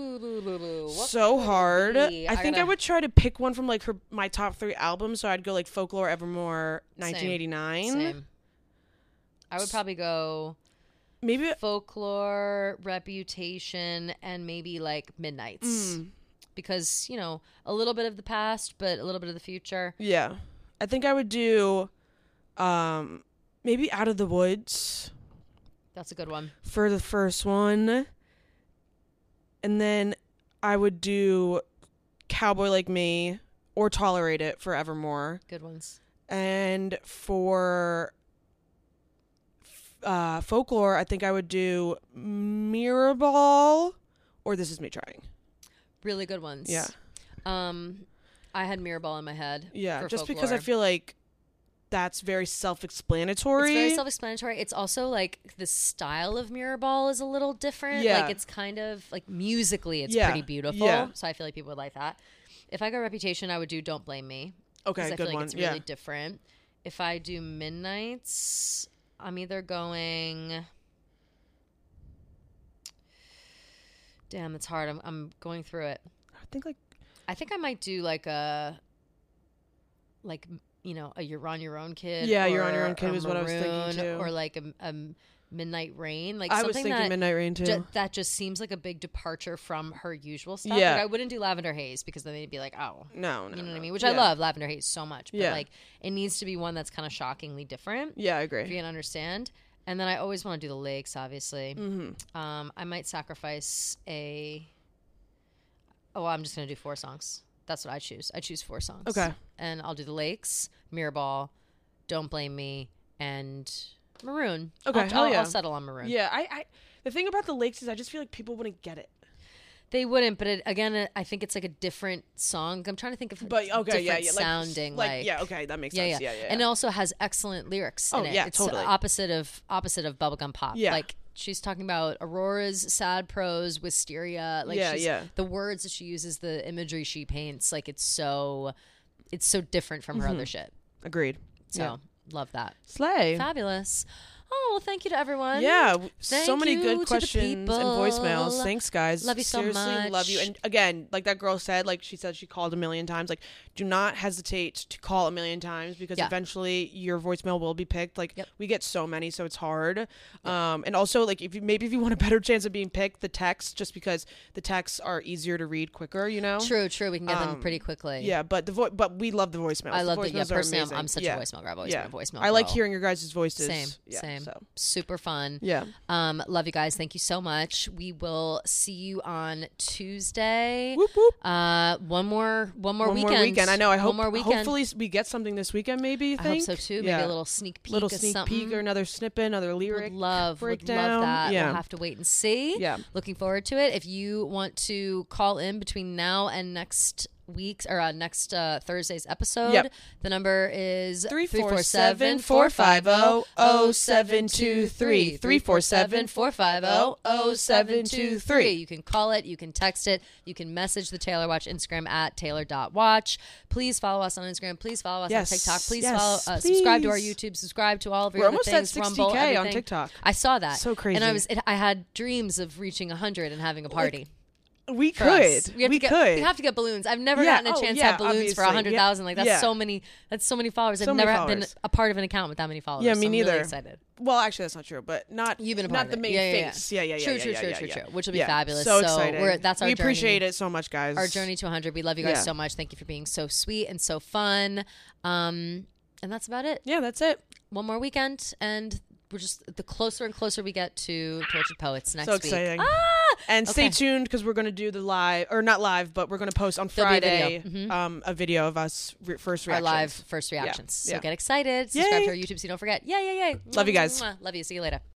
What So hard. be? I, I think I gotta- would try to pick one from like her my top three albums. So I'd go like Folklore, Evermore, nineteen eighty-nine. Same. I would probably go Maybe Folklore, Reputation, and maybe like Midnights. Mm. Because, you know, a little bit of the past, but a little bit of the future. yeah. I think I would do, um, maybe Out of the Woods That's a good one. for the first one, and then I would do Cowboy Like Me or Tolerate It for Evermore, Good ones. and for uh, Folklore, I think I would do Mirrorball or This Is Me Trying. Really good ones. Yeah. Um, I had Mirrorball in my head. Yeah, for just because I Folklore. feel like that's very self-explanatory. It's very self-explanatory. It's also like the style of Mirrorball is a little different. Yeah. Like it's kind of like musically, it's Yeah. pretty beautiful. Yeah. So I feel like people would like that. If I go Reputation, I would do Don't Blame Me. Okay, 'cause I good feel like one. it's really Yeah. different. If I do Midnights, I'm either going. Damn, it's hard. I'm I'm going through it. think like I think I might do like a, like, you know, a You're on Your Own Kid. Yeah, or You're on Your Own Kid a was what I was thinking, Maroon, too. Or like a, a Midnight Rain. Like I something was thinking that, Midnight Rain too. ju- that just seems like a big departure from her usual stuff. Yeah. Like, I wouldn't do Lavender Haze because then they'd be like, oh. no, no, You know what no. I mean? Which yeah. I love Lavender Haze so much. But Yeah. like, it needs to be one that's kind of shockingly different. Yeah, I If you agree. can understand. And then I always want to do the lakes, obviously. Mm-hmm. Um, I might sacrifice a. Oh, well, I'm just gonna do four songs. That's what I choose. I choose four songs. Okay. And I'll do the lakes, Mirrorball, Don't Blame Me, and Maroon. Okay, I'll, hell I'll, yeah. I'll settle on Maroon. Yeah, I, I. The thing about the lakes is I just feel like people wouldn't get it. They wouldn't, but it, again, it, I think it's like a different song. I'm trying to think of But okay, different yeah, yeah, like, sounding, like, like, yeah, okay, that makes yeah, sense. yeah, Yeah, yeah, and it yeah. also has excellent lyrics. Oh, in it. yeah, it's totally. opposite of opposite of bubblegum pop. Yeah. Like she's talking about Aurora's sad prose, wisteria. Like Yeah, she's, yeah. the words that she uses, the imagery she paints, like it's so, it's so different from her other shit. Agreed. So Yeah. love that. Slay. Fabulous. Oh, well, thank you to everyone. Yeah, w- Thank so many you to good the questions and people. voicemails. Thanks, guys. Love you so Seriously, love much. you. And again, like that girl said, like she said, she called a million times. Like, do not hesitate to call a million times because Yeah. eventually your voicemail will be picked. Like, Yep. we get so many, so it's hard. Um, and also, like, if you maybe if you want a better chance of being picked, the text, just because the texts are easier to read quicker. You know. True, true. We can get them Um, pretty quickly. Yeah, but the vo- but we love the voicemails. I love the the, yeah, voicemails are personally, I'm, amazing. I'm such yeah. a voicemail girl. I've always Yeah. been a voicemail I like girl. hearing your guys' voices. Same, Yeah, same. So Super fun. yeah. Um, love you guys. Thank you so much. We will see you on Tuesday. Whoop whoop. Uh, one more, one more One weekend. more weekend. I know. I hope. one more weekend. Hopefully, we get something this weekend. Maybe. You I think? hope so too. Maybe Yeah. a little sneak peek, little of sneak something. peek or another snippet, another lyric. Would love, would breakdown. love that. Yeah. We'll have to wait and see. Yeah. Looking forward to it. If you want to call in between now and next week's or uh, next uh, Thursday's episode, Yep. the number is Three four seven four five zero zero seven two three. Three four seven four five zero zero seven two three. three. You can call it, you can text it, you can message the Taylor Watch Instagram at taylor dot watch. Please follow us on Instagram. Please follow us Yes. on TikTok. Please Yes. follow, uh, subscribe to our Please. YouTube. Subscribe to all of your We're other almost at things. sixty Rumble, K on everything. TikTok. I saw that. So crazy. And I was, it, I had dreams of reaching one hundred and having a party. We for could. us. We, have We to get, could. We have to get balloons. I've never Yeah. gotten a Oh, chance yeah, to have balloons for obviously. a hundred thousand. Yeah. Like that's Yeah. so many. That's so many followers. So I've many never followers. been a part of an account with that many followers. Yeah, me so I'm neither. Really excited. Well, actually, that's not true. But not. You've been a part not of the it. main Yeah, yeah, yeah. face. Yeah, yeah, yeah. True, yeah, true, yeah, true, yeah, true, yeah. true. Which will be Yeah. fabulous. So, So exciting. we're- that's our We appreciate journey. it so much, guys. Our journey to one hundred. We love you guys Yeah. so much. Thank you for being so sweet and so fun. Um, and that's about it. Yeah, that's it. One more weekend, and we're just the closer and closer we get to Tortured Poets next So week. exciting. Ah! And stay Okay. tuned because we're going to do the live, or not live, but we're going to post on There'll be a Friday video. Mhm. um, a video of us re- first Our reactions. live first reactions. So Yeah. get excited. Subscribe Yay. to our YouTube so you don't forget. Yay, yay, yay. Love you guys. Mwah. Love you. See you later.